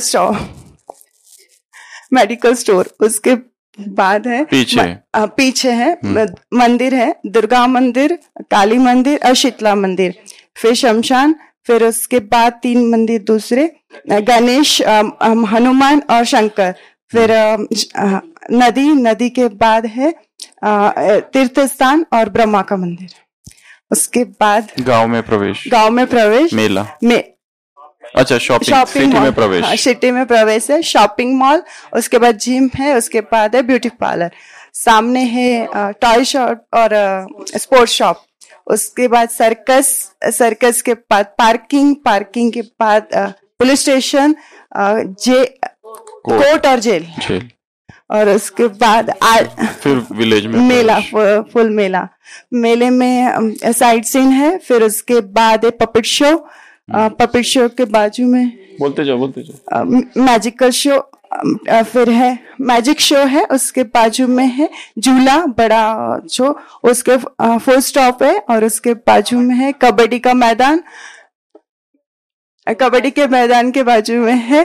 S5: store. उसके बाद है पीछे है मंदिर है, दुर्गा मंदिर, काली मंदिर और शीतला मंदिर, फिर शमशान, फिर उसके बाद 3 मंदिर दूसरे, गणेश, हनुमान और शंकर, फिर नदी के बाद है तीर्थ स्थान और ब्रह्मा का मंदिर। उसके बाद
S2: गांव में प्रवेश, मेला अच्छा, शॉपिंग सिटी में प्रवेश है, शॉपिंग मॉल, उसके बाद जिम है, उसके बाद है ब्यूटी पार्लर, सामने है टॉय शॉप और स्पोर्ट्स शॉप, उसके बाद सर्कस के बाद पार्किंग के बाद पुलिस स्टेशन, कोर्ट और जेल, और उसके बाद फिर विलेज में
S5: मेला, फुल मेले में साइट सीन है, फिर उसके बाद है पपेट शो के बाजू में
S2: बोलते जाओ
S5: मैजिकल शो, फिर है मैजिक शो है, उसके बाजू में है झूला बड़ा शो, उसके फुल स्टॉप है, और उसके बाजू में है कबड्डी का मैदान, कबड्डी के मैदान के बाजू में है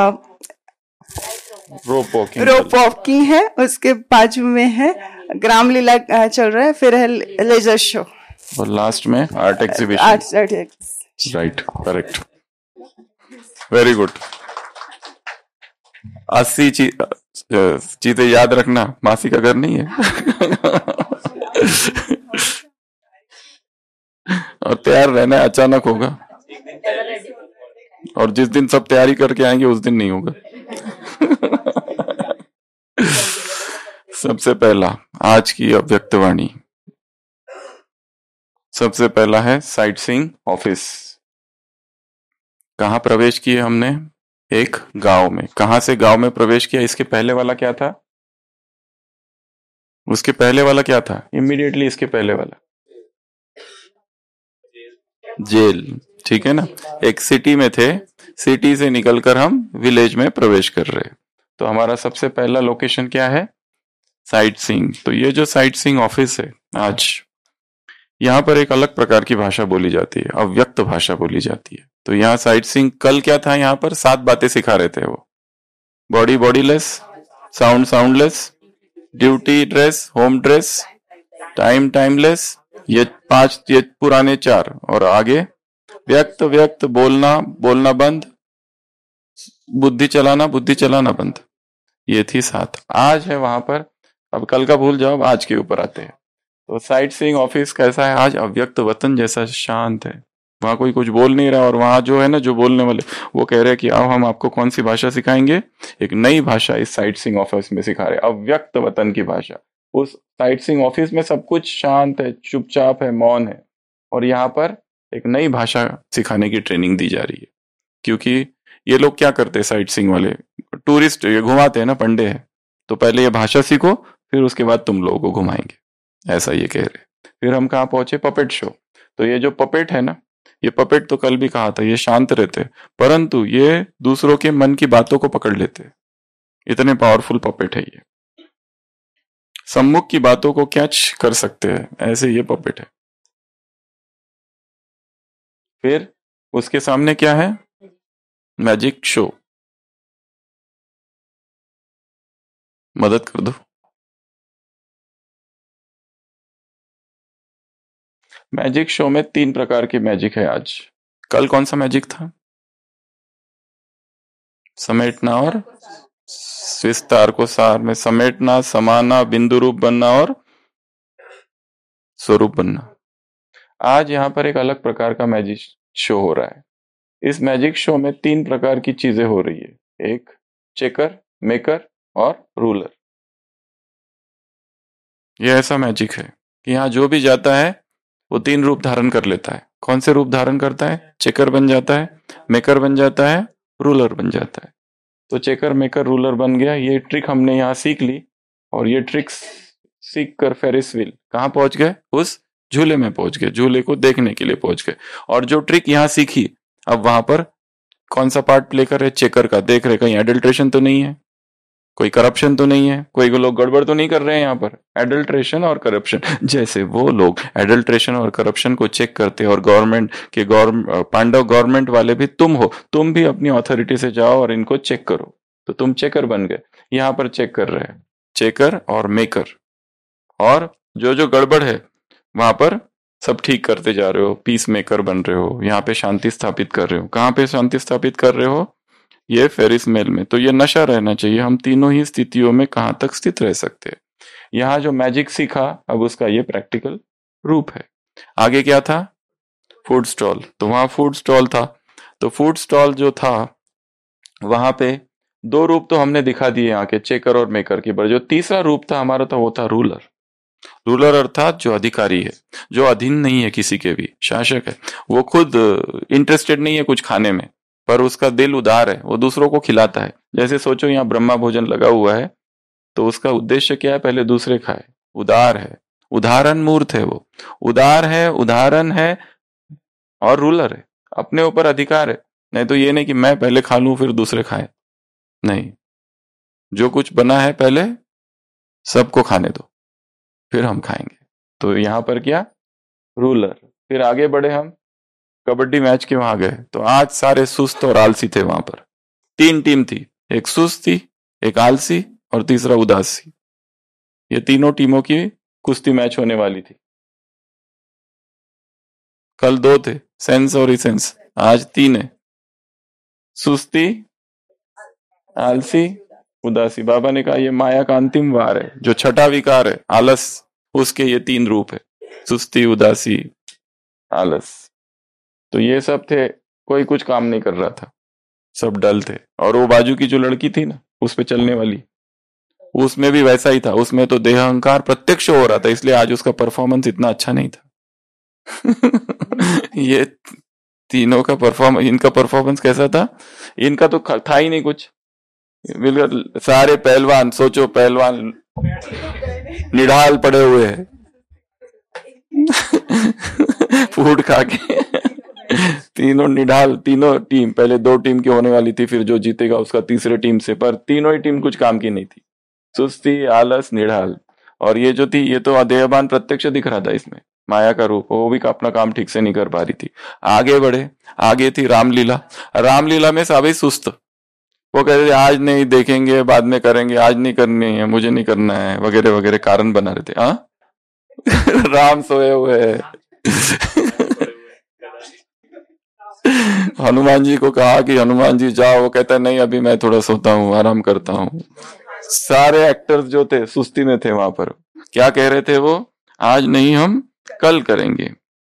S2: रोप
S5: वॉकिंग है, उसके बाजू में है ग्राम लीला चल रहा है, फिर है लेजर शो,
S2: और लास्ट में art exhibition. Right, correct, very good. 80 चीजें याद रखना, मासी का घर नहीं है। और तैयार रहना, अचानक होगा, और जिस दिन सब तैयारी करके आएंगे उस दिन नहीं होगा। सबसे पहला आज की अव्यक्त वाणी, सबसे पहला है साइट सीइंग ऑफिस। कहाँ प्रवेश किए हमने? एक गांव में। कहां से गांव में प्रवेश किया? इसके पहले वाला क्या था? उसके पहले वाला क्या था? इमीडिएटली इसके पहले वाला जेल, ठीक है ना। एक सिटी में थे, सिटी से निकलकर हम विलेज में प्रवेश कर रहे। तो हमारा सबसे पहला लोकेशन क्या है? Sightseeing. तो ये जो साइट सीइंग ऑफिस है, आज यहाँ पर एक अलग प्रकार की भाषा बोली जाती है, अव्यक्त भाषा बोली जाती है। तो यहाँ साइट सीइंग कल क्या था? यहाँ पर 7 बातें सिखा रहे थे वो। Body bodyless, sound soundless, duty dress home dress, time timeless, ये 5, ये पुराने 4, और आगे व्यक्त व्यक्त, बोलना बोलना बंद, बुद्धि चलाना बंद। ये थी 7। आज है वहां पर, अब कल का भूल जाओ, आज के ऊपर आते हैं। तो साइट सीइंग ऑफिस कैसा है आज? अव्यक्त वतन जैसा शांत है। वहां कोई कुछ बोल नहीं रहा, और वहां जो है ना, जो बोलने वाले वो कह रहे हैं कि आओ हम आपको कौन सी भाषा सिखाएंगे। एक नई भाषा इस साइट सीइंग ऑफिस में सिखा रहे, अव्यक्त वतन की भाषा। उस साइट सीइंग ऑफिस में सब कुछ शांत है, चुपचाप है, मौन है, और यहाँ पर एक नई भाषा सिखाने की ट्रेनिंग दी जा रही है। क्योंकि ये लोग क्या करते हैं, साइट सीइंग वाले टूरिस्ट ये घुमाते हैं ना, पंडे हैं, तो पहले ये भाषा सीखो, फिर उसके बाद तुम लोगों को घुमाएंगे, ऐसा ये कह रहे। फिर हम कहाँ पहुंचे? Puppet show. तो ये जो पपेट है ना, ये पपेट तो कल भी कहा था, ये शांत रहते, परंतु ये दूसरों के मन की बातों को पकड़ लेते। इतने पावरफुल पपेट है ये, सम्मुख की बातों को कैच कर सकते हैं, ऐसे ये पपेट है। फिर उसके सामने क्या है? Magic show. मदद कर दो। मैजिक शो में 3 प्रकार की मैजिक है आज। कल कौन सा मैजिक था? समेटना और विस्तार को सार में समेटना, समाना, बिंदु रूप बनना और स्वरूप बनना। आज यहाँ पर एक अलग प्रकार का मैजिक शो हो रहा है। इस मैजिक शो में 3 प्रकार की चीजें हो रही है। एक चेकर, मेकर और रूलर। यह ऐसा मैजिक है कि यहाँ जो भी जाता है वो 3 रूप धारण कर लेता है। कौन से रूप धारण करता है? चेकर बन जाता है, मेकर बन जाता है, रूलर बन जाता है। तो चेकर, मेकर, रूलर बन गया। ये ट्रिक हमने यहाँ सीख ली, और ये ट्रिक्स सीख कर फेरिस व्हील कहाँ पहुंच गए? उस झूले में पहुंच गए, झूले को देखने के लिए पहुंच गए। और जो ट्रिक यहाँ सीखी, अब वहां पर कौन सा पार्ट प्ले कर रहे? चेकर का। देख रहे कहीं एडल्ट्रेशन तो नहीं है, कोई करप्शन तो नहीं है, कोई लोग गड़बड़ तो नहीं कर रहे हैं यहाँ पर। एडल्ट्रेशन और करप्शन, जैसे वो लोग एडल्ट्रेशन और करप्शन को चेक करते, और गवर्नमेंट के पांडव गवर्नमेंट वाले भी तुम हो, तुम भी अपनी अथॉरिटी से जाओ और इनको चेक करो, तो तुम चेकर बन गए। यहाँ पर चेक कर रहे हैं, चेकर और मेकर, और जो जो गड़बड़ है वहां पर सब ठीक करते जा रहे हो, पीस मेकर बन रहे हो, यहाँ पे शांति स्थापित कर रहे हो। कहाँ पे शांति स्थापित कर रहे हो? ये फेरिस मेल में। तो ये नशा रहना चाहिए, हम तीनों ही स्थितियों में कहाँ तक स्थित रह सकते हैं। यहाँ जो मैजिक सीखा, अब उसका ये प्रैक्टिकल रूप है। आगे क्या था? Food stall. तो वहां फूड स्टॉल था, तो फूड स्टॉल जो था वहां पे 2 रूप तो हमने दिखा दिए यहाँ के, चेकर और मेकर के। पर जो तीसरा रूप था हमारा, था वो था रूलर। रूलर अर्थात जो अधिकारी है, जो अधीन नहीं है किसी के भी, शासक है। वो खुद इंटरेस्टेड नहीं है कुछ खाने में, पर उसका दिल उदार है, वो दूसरों को खिलाता है। जैसे सोचो यहाँ ब्रह्मा भोजन लगा हुआ है, तो उसका उद्देश्य क्या है? पहले दूसरे खाए। उदार है, उदाहरण मूर्त है, वो उदार है, उदाहरण है, और रूलर है, अपने ऊपर अधिकार है। नहीं तो ये नहीं कि मैं पहले खा लूं फिर दूसरे खाए, नहीं, जो कुछ बना है पहले सबको खाने दो, फिर हम खाएंगे। तो यहाँ पर क्या? रूलर। फिर आगे बढ़े हम, कबड्डी मैच के वहां गए, तो आज सारे सुस्त और आलसी थे वहां पर। 3 टीम थी, एक सुस्त थी, एक आलसी, और तीसरा उदासी। ये तीनों टीमों की कुश्ती मैच होने वाली थी। कल 2 थे, सेंस और इसेंस, आज 3 है, सुस्ती, आलसी, उदासी। बाबा ने कहा ये माया का अंतिम वार है, जो छठा विकार है आलस, उसके ये 3 रूप है, सुस्ती, उदासी, आलस। तो ये सब थे, कोई कुछ काम नहीं कर रहा था, सब डल थे। और वो बाजू की जो लड़की थी ना, उस पे चलने वाली, उसमें भी वैसा ही था, उसमें तो देह अहंकार प्रत्यक्ष हो रहा था, इसलिए आज उसका परफॉर्मेंस इतना अच्छा नहीं था। ये तीनों का इनका परफॉर्मेंस कैसा था? इनका तो था ही नहीं कुछ, बिल्कुल सारे पहलवान, सोचो पहलवान निढाल पड़े हुए हैं फूड खा के तीनों निढाल, तीनों टीम, पहले 2 टीम की होने वाली थी, फिर जो जीतेगा उसका तीसरे टीम से, पर तीनों ही टीम कुछ काम की नहीं थी, सुस्ती, आलस, निढाल। और ये जो थी, ये तो अदेहबान प्रत्यक्ष दिख रहा था इसमें, माया का रूप, वो भी अपना काम ठीक से नहीं कर पा रही थी। आगे बढ़े, आगे थी रामलीला। रामलीला में सभी सुस्त, वो कहते थे आज नहीं, देखेंगे, बाद में करेंगे, आज नहीं करनी है, मुझे नहीं करना है, वगैरह वगैरह कारण बना रहे थे। हाँ राम सोए हुए है हनुमान जी को कहा कि हनुमान जी जाओ, वो कहता है नहीं अभी मैं थोड़ा सोता हूँ, आराम करता हूँ। सारे एक्टर्स जो थे सुस्ती में थे वहां पर। क्या कह रहे थे वो? आज नहीं, हम कल करेंगे।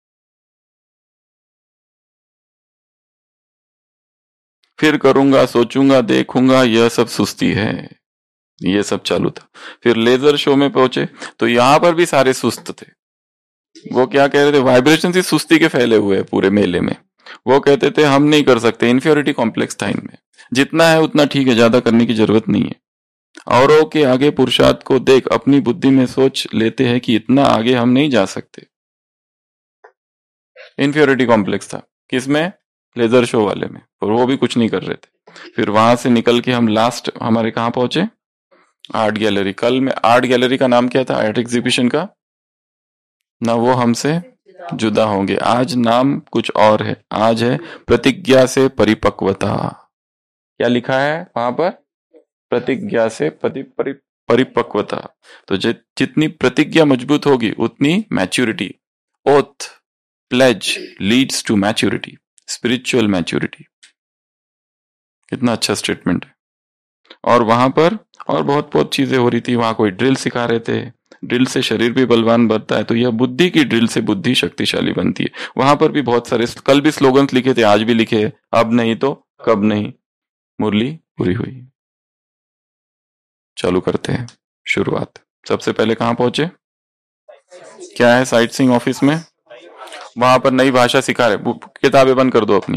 S2: फिर करूंगा, सोचूंगा, देखूंगा, यह सब सुस्ती है। ये सब चालू था। फिर लेजर शो में पहुंचे तो यहां पर भी सारे सुस्त थे। वो क्या कह रहे थे? वाइब्रेशन ही सुस्ती के फैले हुए हैं पूरे मेले में। वो कहते थे हम नहीं कर सकते, इंफीरियरिटी कॉम्प्लेक्स था इनमें, जितना है उतना ठीक है, ज्यादा करने की जरूरत नहीं है। औरों के आगे पुरुषार्थ को देख अपनी बुद्धि में सोच लेते हैं कि इतना आगे हम नहीं जा सकते। इंफीरियरिटी कॉम्प्लेक्स था किसमें? लेजर शो वाले में। और वो भी कुछ नहीं कर रहे थे। फिर वहां से निकल के हम लास्ट हमारे कहां पहुंचे? Art gallery. कल में आर्ट गैलरी का नाम क्या था? आर्ट एग्जीबिशन का ना, वो हमसे जुदा होंगे। आज नाम कुछ और है, आज है प्रतिज्ञा से परिपक्वता। क्या लिखा है वहां पर? प्रतिज्ञा से परिपक्वता। तो जितनी प्रतिज्ञा मजबूत होगी उतनी maturity. Oath, pledge leads to maturity, spiritual maturity. कितना अच्छा स्टेटमेंट है। और वहां पर और बहुत बहुत चीजें हो रही थी। वहां कोई ड्रिल सिखा रहे थे, ड्रिल से शरीर भी बलवान बनता है, तो यह बुद्धि की ड्रिल से बुद्धि शक्तिशाली बनती है। वहां पर भी बहुत सारे, कल भी स्लोगन्स लिखे थे, आज भी लिखे, अब नहीं तो कब नहीं। मुरली पूरी हुई। चालू करते हैं शुरुआत। सबसे पहले कहां पहुंचे? क्या है? साइट सीइंग ऑफिस में। वहां पर नई भाषा सिखा रहे। किताबें बंद कर दो अपनी।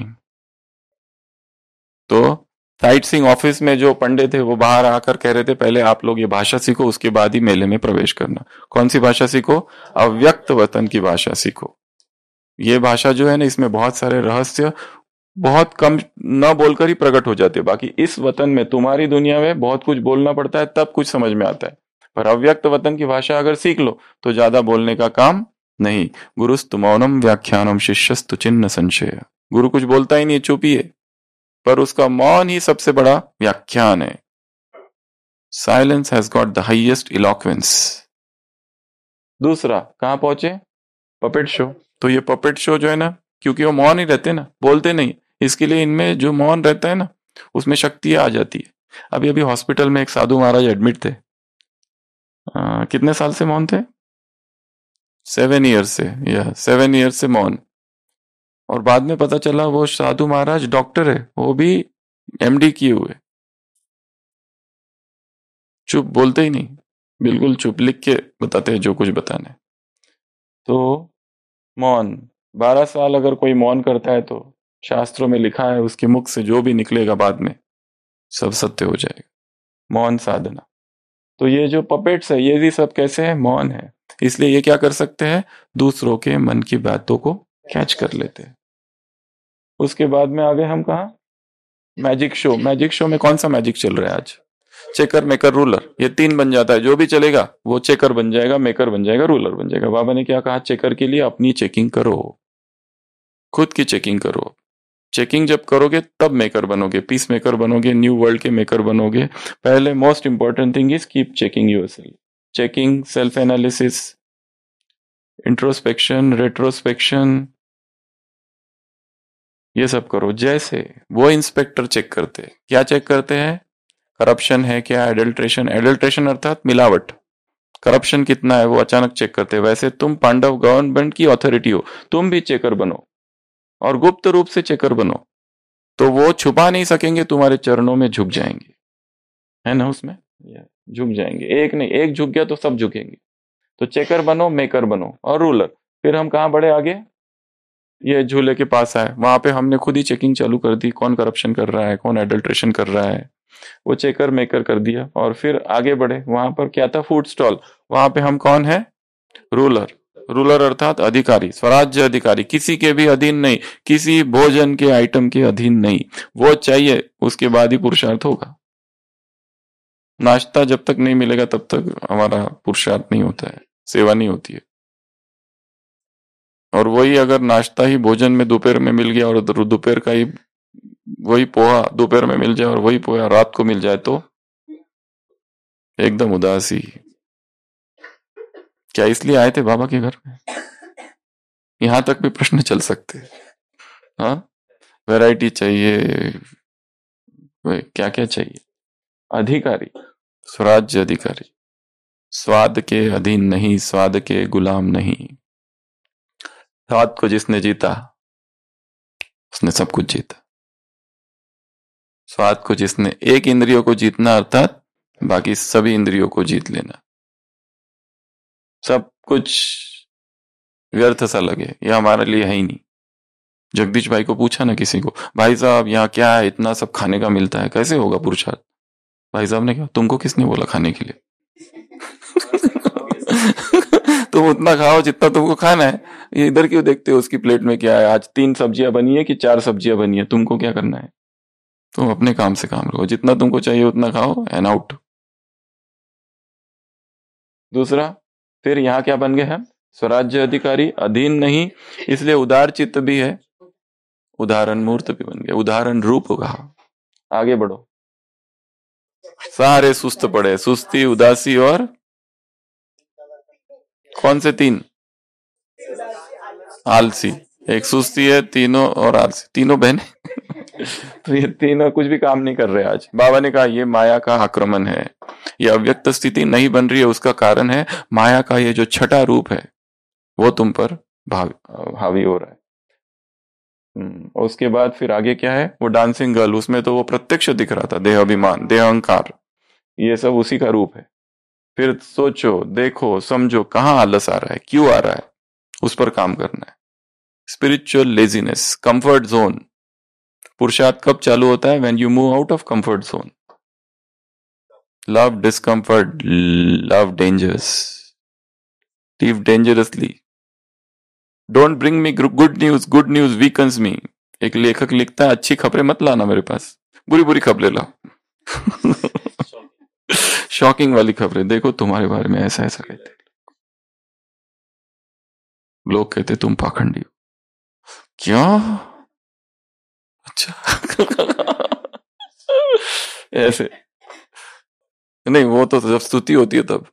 S2: तो साइट सीइंग ऑफिस में जो पंडित थे वो बाहर आकर कह रहे थे पहले आप लोग ये भाषा सीखो, उसके बाद ही मेले में प्रवेश करना। कौन सी भाषा सीखो? अव्यक्त वतन की भाषा सीखो। ये भाषा जो है ना, इसमें बहुत सारे रहस्य बहुत कम न बोलकर ही प्रकट हो जाते हैं। बाकी इस वतन में, तुम्हारी दुनिया में बहुत कुछ बोलना पड़ता है तब कुछ समझ में आता है। पर अव्यक्त वतन की भाषा अगर सीख लो तो ज्यादा बोलने का काम नहीं। गुरुस्तु मौनम व्याख्यानम शिष्यस्तु चिन्ह संशय। गुरु कुछ बोलता ही नहीं, चुप ही है, पर उसका मौन ही सबसे बड़ा व्याख्यान है। Silence has got the highest eloquence. दूसरा कहां पहुंचे? Puppet show. तो ये पपेट शो जो है ना, क्योंकि वो मौन ही रहते ना, बोलते नहीं, इसके लिए इनमें जो मौन रहता है ना, उसमें शक्ति आ जाती है। अभी अभी हॉस्पिटल में एक साधु महाराज एडमिट थे। कितने साल से मौन थे? 7 ईयर से, या 7 ईयर से मौन। और बाद में पता चला वो साधु महाराज डॉक्टर है, वो भी एमडी किए हुए। चुप, बोलते ही नहीं, बिल्कुल चुप, लिख के बताते हैं जो कुछ बताना है। तो मौन 12 साल अगर कोई मौन करता है तो शास्त्रों में लिखा है उसके मुख से जो भी निकलेगा बाद में सब सत्य हो जाएगा। मौन साधना। तो ये जो पपेट्स है ये भी सब कैसे है? मौन है। इसलिए ये क्या कर सकते हैं? दूसरों के मन की बातों को कैच कर लेते हैं। उसके बाद में आ गए हम कहा? Magic show. मैजिक शो में कौन सा मैजिक चल रहा है आज? Checker, maker, ruler. ये 3 बन जाता है। जो भी चलेगा वो चेकर बन जाएगा, मेकर बन जाएगा, रूलर बन जाएगा। बाबा ने क्या कहा? चेकर के लिए अपनी चेकिंग करो, खुद की चेकिंग करो। चेकिंग जब करोगे तब मेकर बनोगे, पीस मेकर बनोगे, न्यू वर्ल्ड के मेकर बनोगे। पहले most important thing is keep checking yourself. Checking, self analysis, introspection, retrospection, ये सब करो। जैसे वो इंस्पेक्टर चेक करते हैं, क्या चेक करते हैं? करप्शन है क्या, एडल्ट्रेशन, एडल्ट्रेशन अर्थात मिलावट, करप्शन कितना है वो अचानक चेक करते हैं। वैसे तुम पांडव गवर्नमेंट की अथॉरिटी हो, तुम भी चेकर बनो और गुप्त रूप से चेकर बनो, तो वो छुपा नहीं सकेंगे, तुम्हारे चरणों में झुक जाएंगे, है ना? उसमें झुक जाएंगे। एक नहीं, एक झुक गया तो सब झुकेंगे। तो चेकर बनो, मेकर बनो और रूलर। फिर हम कहां बढ़े आगे? ये झूले के पास आए, वहां पे हमने खुद ही चेकिंग चालू कर दी, कौन करप्शन कर रहा है, कौन एडल्ट्रेशन कर रहा है, वो चेकर मेकर कर दिया। और फिर आगे बढ़े, वहां पर क्या था, फूड स्टॉल, वहां पे हम कौन है, रूलर। रूलर अर्थात अधिकारी, स्वराज्य अधिकारी, किसी के भी अधीन नहीं, किसी भोजन के आइटम के अधीन नहीं, वो चाहिए उसके बाद ही पुरुषार्थ होगा। नाश्ता जब तक नहीं मिलेगा तब तक हमारा पुरुषार्थ नहीं होता है, सेवा नहीं होती है। और वही अगर नाश्ता ही भोजन में दोपहर में मिल गया और दोपहर का ही वही पोहा दोपहर में मिल जाए और वही पोहा रात को मिल जाए तो एकदम उदासी। क्या इसलिए आए थे बाबा के घर में? यहां तक भी प्रश्न चल सकते हैं। हाँ, वैरायटी चाहिए, क्या क्या चाहिए, अधिकारी, स्वराज्य अधिकारी, स्वाद के अधीन नहीं, स्वाद के गुलाम नहीं। स्वाद को जिसने जीता उसने सब कुछ जीता। स्वाद को जिसने, एक इंद्रियों को जीतना अर्थात बाकी सभी इंद्रियों को जीत लेना। सब कुछ व्यर्थ सा लगे, यह हमारे लिए है ही नहीं। जगदीश भाई को पूछा ना किसी को, भाई साहब यहाँ क्या है, इतना सब खाने का मिलता है, कैसे होगा पुरुषार्थ? भाई साहब ने कहा, तुमको किसने बोला खाने के लिए? तुम उतना खाओ जितना तुमको खाना है। ये इधर क्यों देखते हो उसकी प्लेट में क्या है, आज 3 सब्जियां बनी है कि 4 सब्जियां बनी है, तुमको क्या करना है? तुम अपने काम से काम रखो, जितना तुमको चाहिए उतना खाओ एंड आउट। दूसरा, फिर यहाँ क्या बन गए हम, स्वराज्य अधिकारी, अधीन नहीं, इसलिए उदार चित्त भी है, उदाहरण मूर्त भी बन गया, उदाहरण रूप होगा। आगे बढ़ो, सारे सुस्त पड़े, सुस्ती, उदासी और कौन से 3? आलसी। एक सुस्ती है, तीनों और आलसी, तीनों बहने। तो ये तीनों कुछ भी काम नहीं कर रहे आज। बाबा ने कहा ये माया का आक्रमण है, ये अव्यक्त स्थिति नहीं बन रही है, उसका कारण है माया का ये जो छठा रूप है वो तुम पर हावी हो रहा है। उसके बाद फिर आगे क्या है, वो डांसिंग गर्ल, उसमें तो वो प्रत्यक्ष दिख रहा था, देह अभिमान, देह अहंकार, ये सब उसी का रूप है। फिर सोचो, देखो, समझो कहाँ आलस आ रहा है, क्यों आ रहा है, उस पर काम करना है। Spiritual laziness, comfort zone. पुरुषार्थ कब चालू होता है? When you move out of comfort zone. Love discomfort, love dangerous, live dangerously, don't bring me good news weakens me. एक लेखक लिखता है, अच्छी खबरें मत लाना मेरे पास, बुरी बुरी खबरें लाओ। शॉकिंग वाली खबरें, देखो तुम्हारे बारे में ऐसा ऐसा कहते, लोग कहते तुम पाखंडी हो। क्या? अच्छा। ऐसे नहीं, वो तो जब स्तुति होती है तब।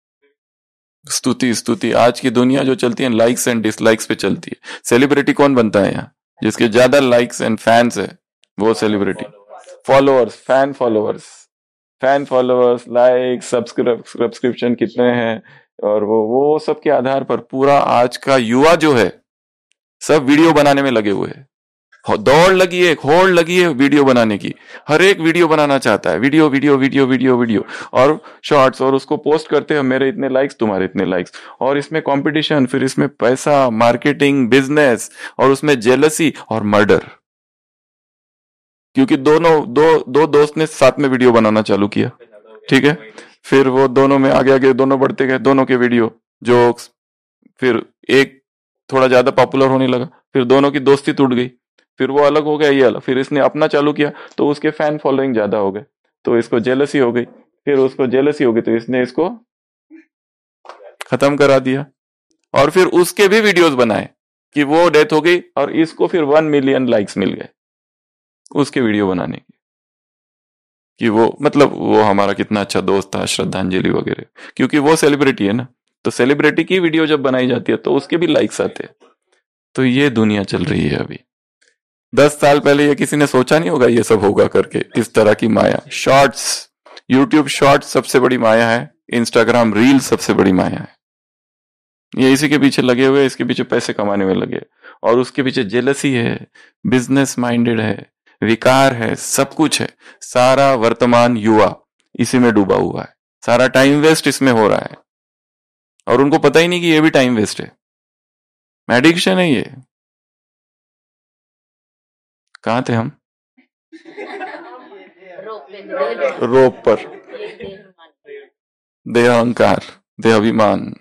S2: स्तुति आज की दुनिया जो चलती है लाइक्स एंड डिसलाइक्स पे चलती है। सेलिब्रिटी कौन बनता है यहाँ? जिसके ज्यादा लाइक्स एंड फैंस है वो celebrity. Followers, fan followers, like, subscription कितने हैं, और वो सब के आधार पर पूरा आज का युवा जो है सब वीडियो बनाने में लगे हुए हैं। दौड़ लगी है, होड़ लगी है वीडियो बनाने की। हर एक वीडियो बनाना चाहता है, वीडियो और शॉर्ट्स, और उसको पोस्ट करते हैं, मेरे इतने लाइक्स, तुम्हारे इतने लाइक्स, और इसमें कंपटीशन, फिर इसमें पैसा, मार्केटिंग, बिजनेस, और उसमें जेलसी और मर्डर। क्योंकि दो दोस्त ने साथ में वीडियो बनाना चालू किया, ठीक है, फिर वो दोनों में आगे दोनों बढ़ते गए, दोनों के वीडियो जोक्स, फिर एक थोड़ा ज्यादा पॉपुलर होने लगा, फिर दोनों की दोस्ती टूट गई, फिर वो अलग हो गया, ये अलग, फिर इसने अपना चालू किया तो उसके फैन फॉलोइंग ज्यादा हो गए, तो इसको जेलसी हो गई, फिर उसको जेलसी हो गई तो इसने इसको खत्म करा दिया, और फिर उसके भी वीडियोस बनाए कि वो डेथ हो गई और इसको फिर 1 मिलियन लाइक्स मिल गए उसके वीडियो बनाने के, कि वो मतलब वो हमारा कितना अच्छा दोस्त था, श्रद्धांजलि वगैरह, क्योंकि वो सेलिब्रिटी है ना, तो सेलिब्रिटी की वीडियो जब बनाई जाती है तो उसके भी लाइक्स आते हैं। तो ये दुनिया चल रही है अभी। 10 साल पहले ये किसी ने सोचा नहीं होगा ये सब होगा करके, इस तरह की माया। शॉर्ट्स, यूट्यूब शॉर्ट्स सबसे बड़ी माया है, इंस्टाग्राम रील सबसे बड़ी माया है। ये इसी के पीछे लगे हुए, इसके पीछे पैसे कमाने में लगे, और उसके पीछे जेलसी है, बिजनेस माइंडेड है, विकार है, सब कुछ है। सारा वर्तमान युवा इसी में डूबा हुआ है, सारा टाइम वेस्ट इसमें हो रहा है, और उनको पता ही नहीं कि ये भी टाइम वेस्ट है, एडिक्शन है ये। कहाँ थे हम? रोप पर। देह अहंकार, देह अभिमान।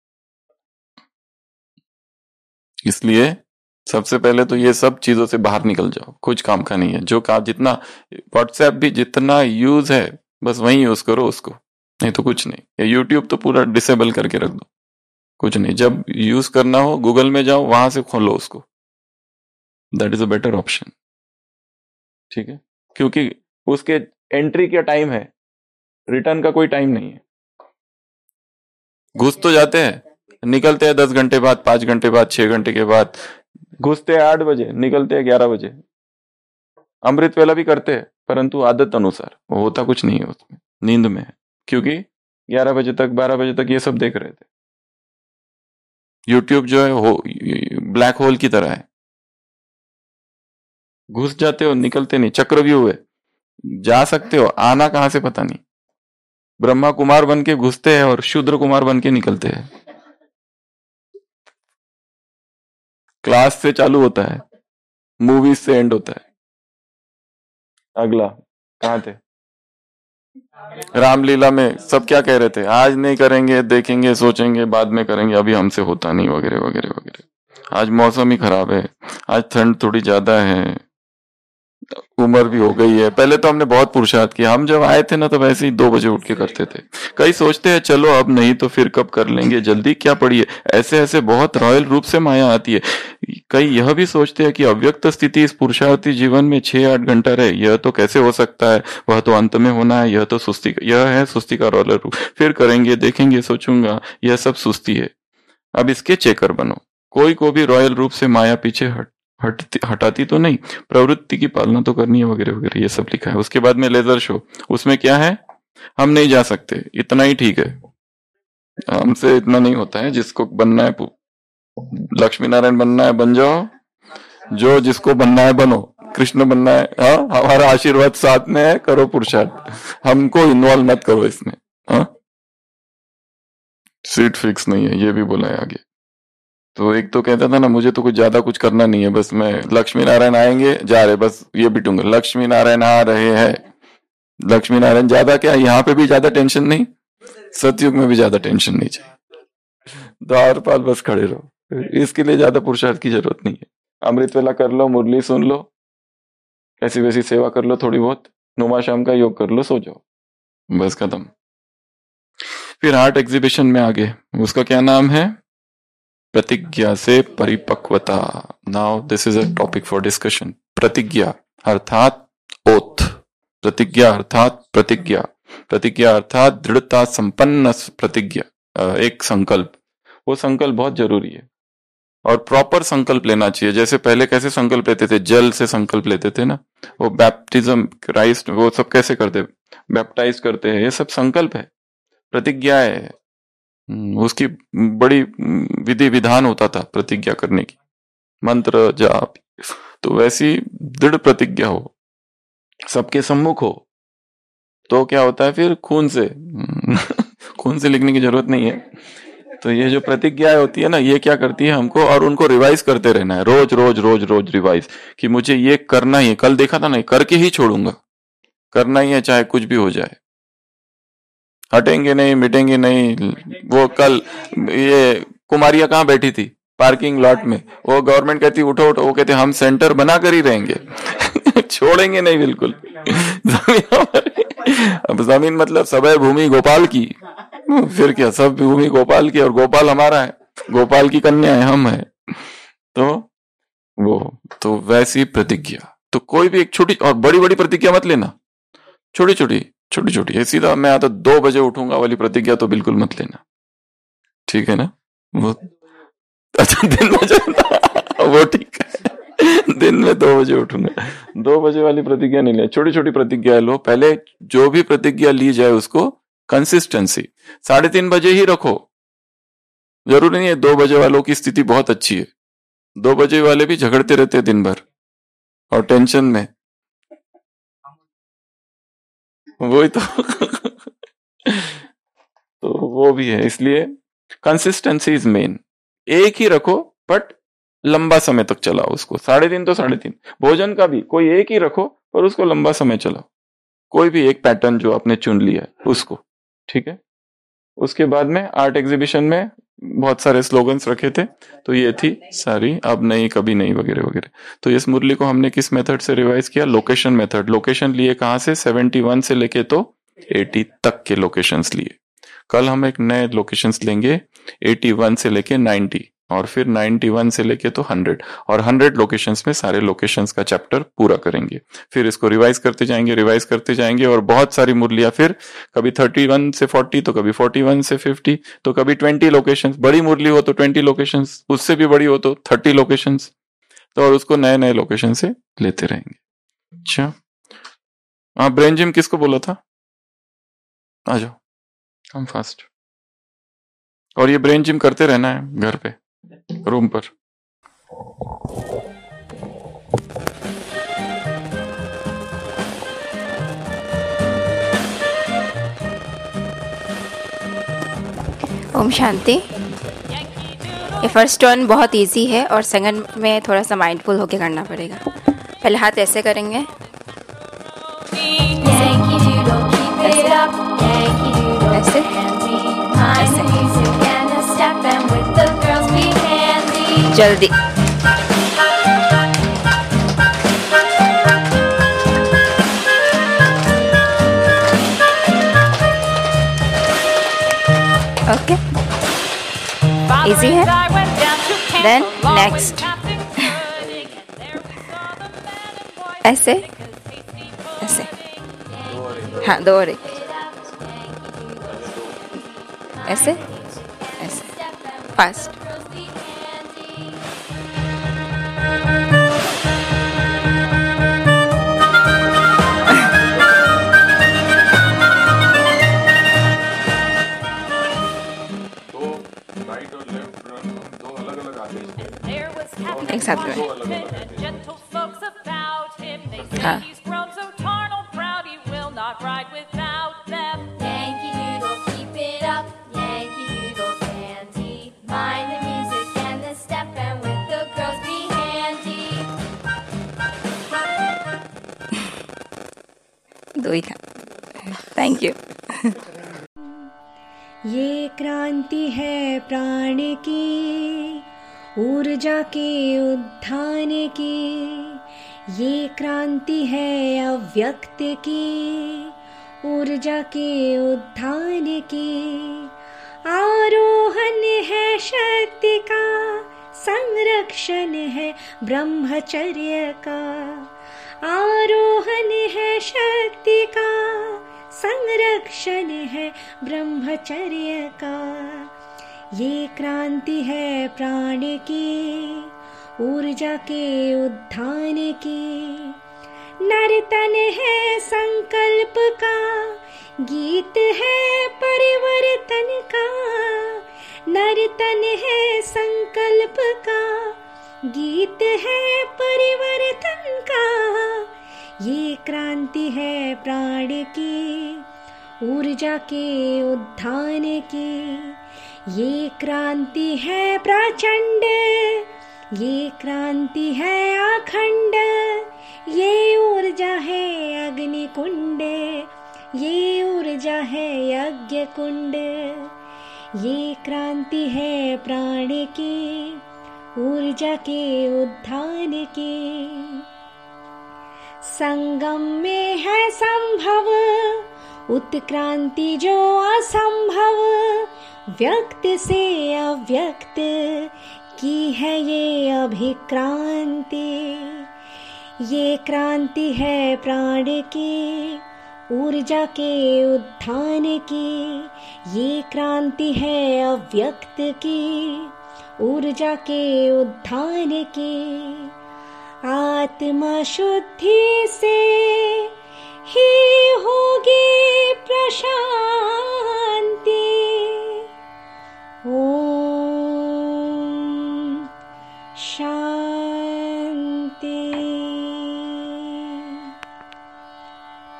S2: इसलिए सबसे पहले तो ये सब चीजों से बाहर निकल जाओ, कुछ काम का नहीं है। जो काम जितना व्हाट्सएप भी जितना यूज है बस वही यूज करो उसको, नहीं तो कुछ नहीं। यूट्यूब तो पूरा डिसेबल करके रख दो, कुछ नहीं। जब यूज करना हो गूगल में जाओ, वहां से खोलो उसको, that is a better option. ठीक है, क्योंकि उसके एंट्री का टाइम है, रिटर्न का कोई टाइम नहीं है। घुस तो जाते हैं, निकलते हैं 10 घंटे बाद, 5 घंटे बाद, 6 घंटे के बाद। घुसते हैं 8 बजे, निकलते हैं 11 बजे। अमृत वेला भी करते हैं, परंतु आदत अनुसार, वो होता कुछ नहीं है उसमें, नींद में है। क्योंकि 11 बजे तक 12 बजे तक ये सब देख रहे थे। यूट्यूब जो है ब्लैक होल की तरह है, घुस जाते हो निकलते नहीं। चक्रव्यूह है, जा सकते हो, आना कहां से पता नहीं। ब्रह्मा कुमार बन के घुसते हैं और शूद्र कुमार बन के निकलते हैं। क्लास से चालू होता है, मूवीज से एंड होता है। अगला कहाँ थे? रामलीला में सब क्या कह रहे थे? आज नहीं करेंगे, देखेंगे, सोचेंगे, बाद में करेंगे, अभी हमसे होता नहीं, वगैरह वगैरह वगैरह। आज मौसम ही खराब है, आज ठंड थोड़ी ज्यादा है, उम्र भी हो गई है। पहले तो हमने बहुत पुरुषार्थ किया, हम जब आए थे ना तो वैसे ही 2 बजे उठ के करते थे। कई सोचते हैं चलो अब नहीं तो फिर कब कर लेंगे, जल्दी क्या पड़ी है। ऐसे ऐसे बहुत रॉयल रूप से माया आती है। कई यह भी सोचते हैं कि अव्यक्त स्थिति इस पुरुषार्थी जीवन में 6-8 घंटा रहे, यह तो कैसे हो सकता है, वह तो अंत में होना है, यह तो सुस्ती, यह है सुस्ती का रॉयल रूप। फिर करेंगे, देखेंगे, सोचूंगा, यह सब सुस्ती है। अब इसके चेकर बनो। कोई को भी रॉयल रूप से माया पीछे हटाती तो नहीं, प्रवृत्ति की पालना तो करनी है, वगैरह वगैरह, ये सब लिखा है। उसके बाद में लेजर शो, उसमें क्या है? हम नहीं जा सकते, इतना ही ठीक है, हमसे इतना नहीं होता है। जिसको बनना है, लक्ष्मी नारायण बनना है बन जाओ, जो जिसको बनना है बनो, कृष्ण बनना है, हाँ हमारा आशीर्वाद साथ में है, करो पुरुषार्थ, हमको इन्वॉल्व मत करो इसमें। हाँ, सीट फिक्स नहीं है, ये भी बोला है आगे। तो एक तो कहता था ना, मुझे तो कुछ ज्यादा कुछ करना नहीं है, बस मैं लक्ष्मी नारायण आएंगे जा रहे, बस ये बिटूंगा, लक्ष्मी नारायण आ रहे हैं, लक्ष्मी नारायण। ज्यादा क्या, यहाँ पे भी ज्यादा टेंशन नहीं, सतयुग में भी ज्यादा टेंशन नहीं चाहिए। द्वारपाल बस खड़े रहो, इसके लिए ज्यादा पुरुषार्थ की जरूरत नहीं है। अमृत वेला कर लो, मुरली सुन लो, ऐसी वैसी सेवा कर लो थोड़ी बहुत, नुमा शाम का योग कर लो, सो जाओ, बस खत्म। फिर आर्ट एग्जीबिशन में आगे, उसका क्या नाम है? प्रतिज्ञा से परिपक्वता। Now this is a topic for discussion. प्रतिज्ञा अर्थात ओथ, प्रतिज्ञा अर्थात प्रतिज्ञा, प्रतिज्ञा अर्थात दृढ़ता संपन्न प्रतिज्ञा, एक संकल्प। वो संकल्प बहुत जरूरी है और प्रॉपर संकल्प लेना चाहिए। जैसे पहले कैसे संकल्प लेते थे, जल से संकल्प लेते थे ना, वो बैप्टिज्म, क्राइस्ट, वो सब कैसे करते, बैप्टाइज करते हैं, ये सब संकल्प है, प्रतिज्ञा है। उसकी बड़ी विधि विधान होता था प्रतिज्ञा करने की, मंत्र जाप। तो वैसी दृढ़ प्रतिज्ञा हो, सबके सम्मुख हो, तो क्या होता है फिर? खून से खून से लिखने की जरूरत नहीं है। तो ये जो प्रतिज्ञा होती है ना, ये क्या करती है हमको, और उनको रिवाइज करते रहना है, रोज रोज रोज रोज रिवाइज, कि मुझे ये करना ही है। कल देखा था ना, करके ही छोड़ूंगा, करना ही है चाहे कुछ भी हो जाए, हटेंगे नहीं, मिटेंगे नहीं। वो कल ये कुमारिया कहाँ बैठी थी? पार्किंग लॉट में। वो गवर्नमेंट कहती उठो उठो, वो कहते हम सेंटर बना कर ही रहेंगे छोड़ेंगे नहीं बिल्कुल। अब जमीन मतलब सब है भूमि गोपाल की, फिर क्या, सब भूमि गोपाल की, और गोपाल हमारा है, गोपाल की कन्या है, हम है। तो वो तो वैसी प्रतिज्ञा, तो कोई भी एक छोटी और बड़ी बड़ी प्रतिज्ञा मत लेना, छोटी छोटी छोटी छोटी है। सीधा मैं आता 2 बजे उठूंगा वाली प्रतिज्ञा तो बिल्कुल मत लेना, ठीक है ना? वो अच्छा दिन में वो ठीक है, दिन में 2 बजे उठूंगा, 2 बजे वाली प्रतिज्ञा नहीं ले, छोटी छोटी प्रतिज्ञा लो। पहले जो भी प्रतिज्ञा ली जाए उसको कंसिस्टेंसी 3:30 बजे ही रखो। जरूरी नहीं है 2 बजे वालों की स्थिति बहुत अच्छी है, 2 बजे वाले भी झगड़ते रहते हैं दिन भर और टेंशन में, वही तो वो भी है। इसलिए कंसिस्टेंसी इज मेन। एक ही रखो बट लंबा समय तक चलाओ उसको, 3.5 तो 3.5। भोजन का भी कोई एक ही रखो पर उसको लंबा समय चलाओ, कोई भी एक पैटर्न जो आपने चुन लिया है उसको, ठीक है। उसके बाद में आर्ट एग्जीबिशन में बहुत सारे स्लोगन्स रखे थे, तो ये थी सारी अब नहीं कभी नहीं वगैरह वगैरह। तो इस मुरली को हमने किस मेथड से रिवाइज किया? Location method. लोकेशन लिए कहाँ से? 71 से लेके तो 80 तक के लोकेशंस लिए। कल हम एक नए लोकेशंस लेंगे 81 से लेके 90, और फिर 91 से लेके तो 100, और 100 लोकेशंस में सारे लोकेशंस का चैप्टर पूरा करेंगे। फिर इसको रिवाइज करते जाएंगे और बहुत सारी मुरलियां, फिर कभी 31 से 40, तो कभी 41 से 50, तो कभी 20 लोकेशंस। बड़ी मुरली हो तो 20 लोकेशंस, उससे भी बड़ी हो तो 30 लोकेशंस, तो और उसको नए नए लोकेशन से लेते रहेंगे। अच्छा, हाँ, ब्रेन जिम किसको बोला था? आ जाओ, हम फास्ट। और ये ब्रेन जिम करते रहना है घर पे, रूम पर।
S6: ओम शांति। ये फर्स्ट टर्न बहुत इजी है और सेकंड में थोड़ा सा माइंडफुल होके करना पड़ेगा। पहले हाथ ऐसे करेंगे, ऐसे, जल्दी। ओके, इजी है। देन नेक्स्ट, ऐसे ऐसे, हाँ, 2 और 1, ऐसे ऐसे, फास्ट। एक साथ में, हाँ। दो ही था। Thank you.
S1: ये क्रांति है प्राण की, ऊर्जा के उत्थान की। ये क्रांति है अव्यक्त की, ऊर्जा के उत्थान की। आरोहण है शक्ति का, संरक्षण है ब्रह्मचर्य का। आरोहण है शक्ति का, संरक्षण है ब्रह्मचर्य का। ये क्रांति है प्राण की, ऊर्जा के उत्थान की। नर्तन है संकल्प का, गीत है परिवर्तन का। नर्तन है संकल्प का, गीत है परिवर्तन का। ये क्रांति है प्राण की, ऊर्जा के उत्थान की। ये क्रांति है प्रचंड, ये क्रांति है अखंड। ये ऊर्जा है अग्नि कुंड, ये ऊर्जा है यज्ञ कुंड। ये क्रांति है प्राण की, ऊर्जा के उत्थान की। संगम में है संभव उत्क्रांति जो असंभव। व्यक्त से अव्यक्त की है ये अभिक्रांति। ये क्रांति है प्राण की, ऊर्जा के उत्थान की। ये क्रांति है अव्यक्त की, ऊर्जा के उत्थान की। आत्मा शुद्धि से ही होगी प्रशांति।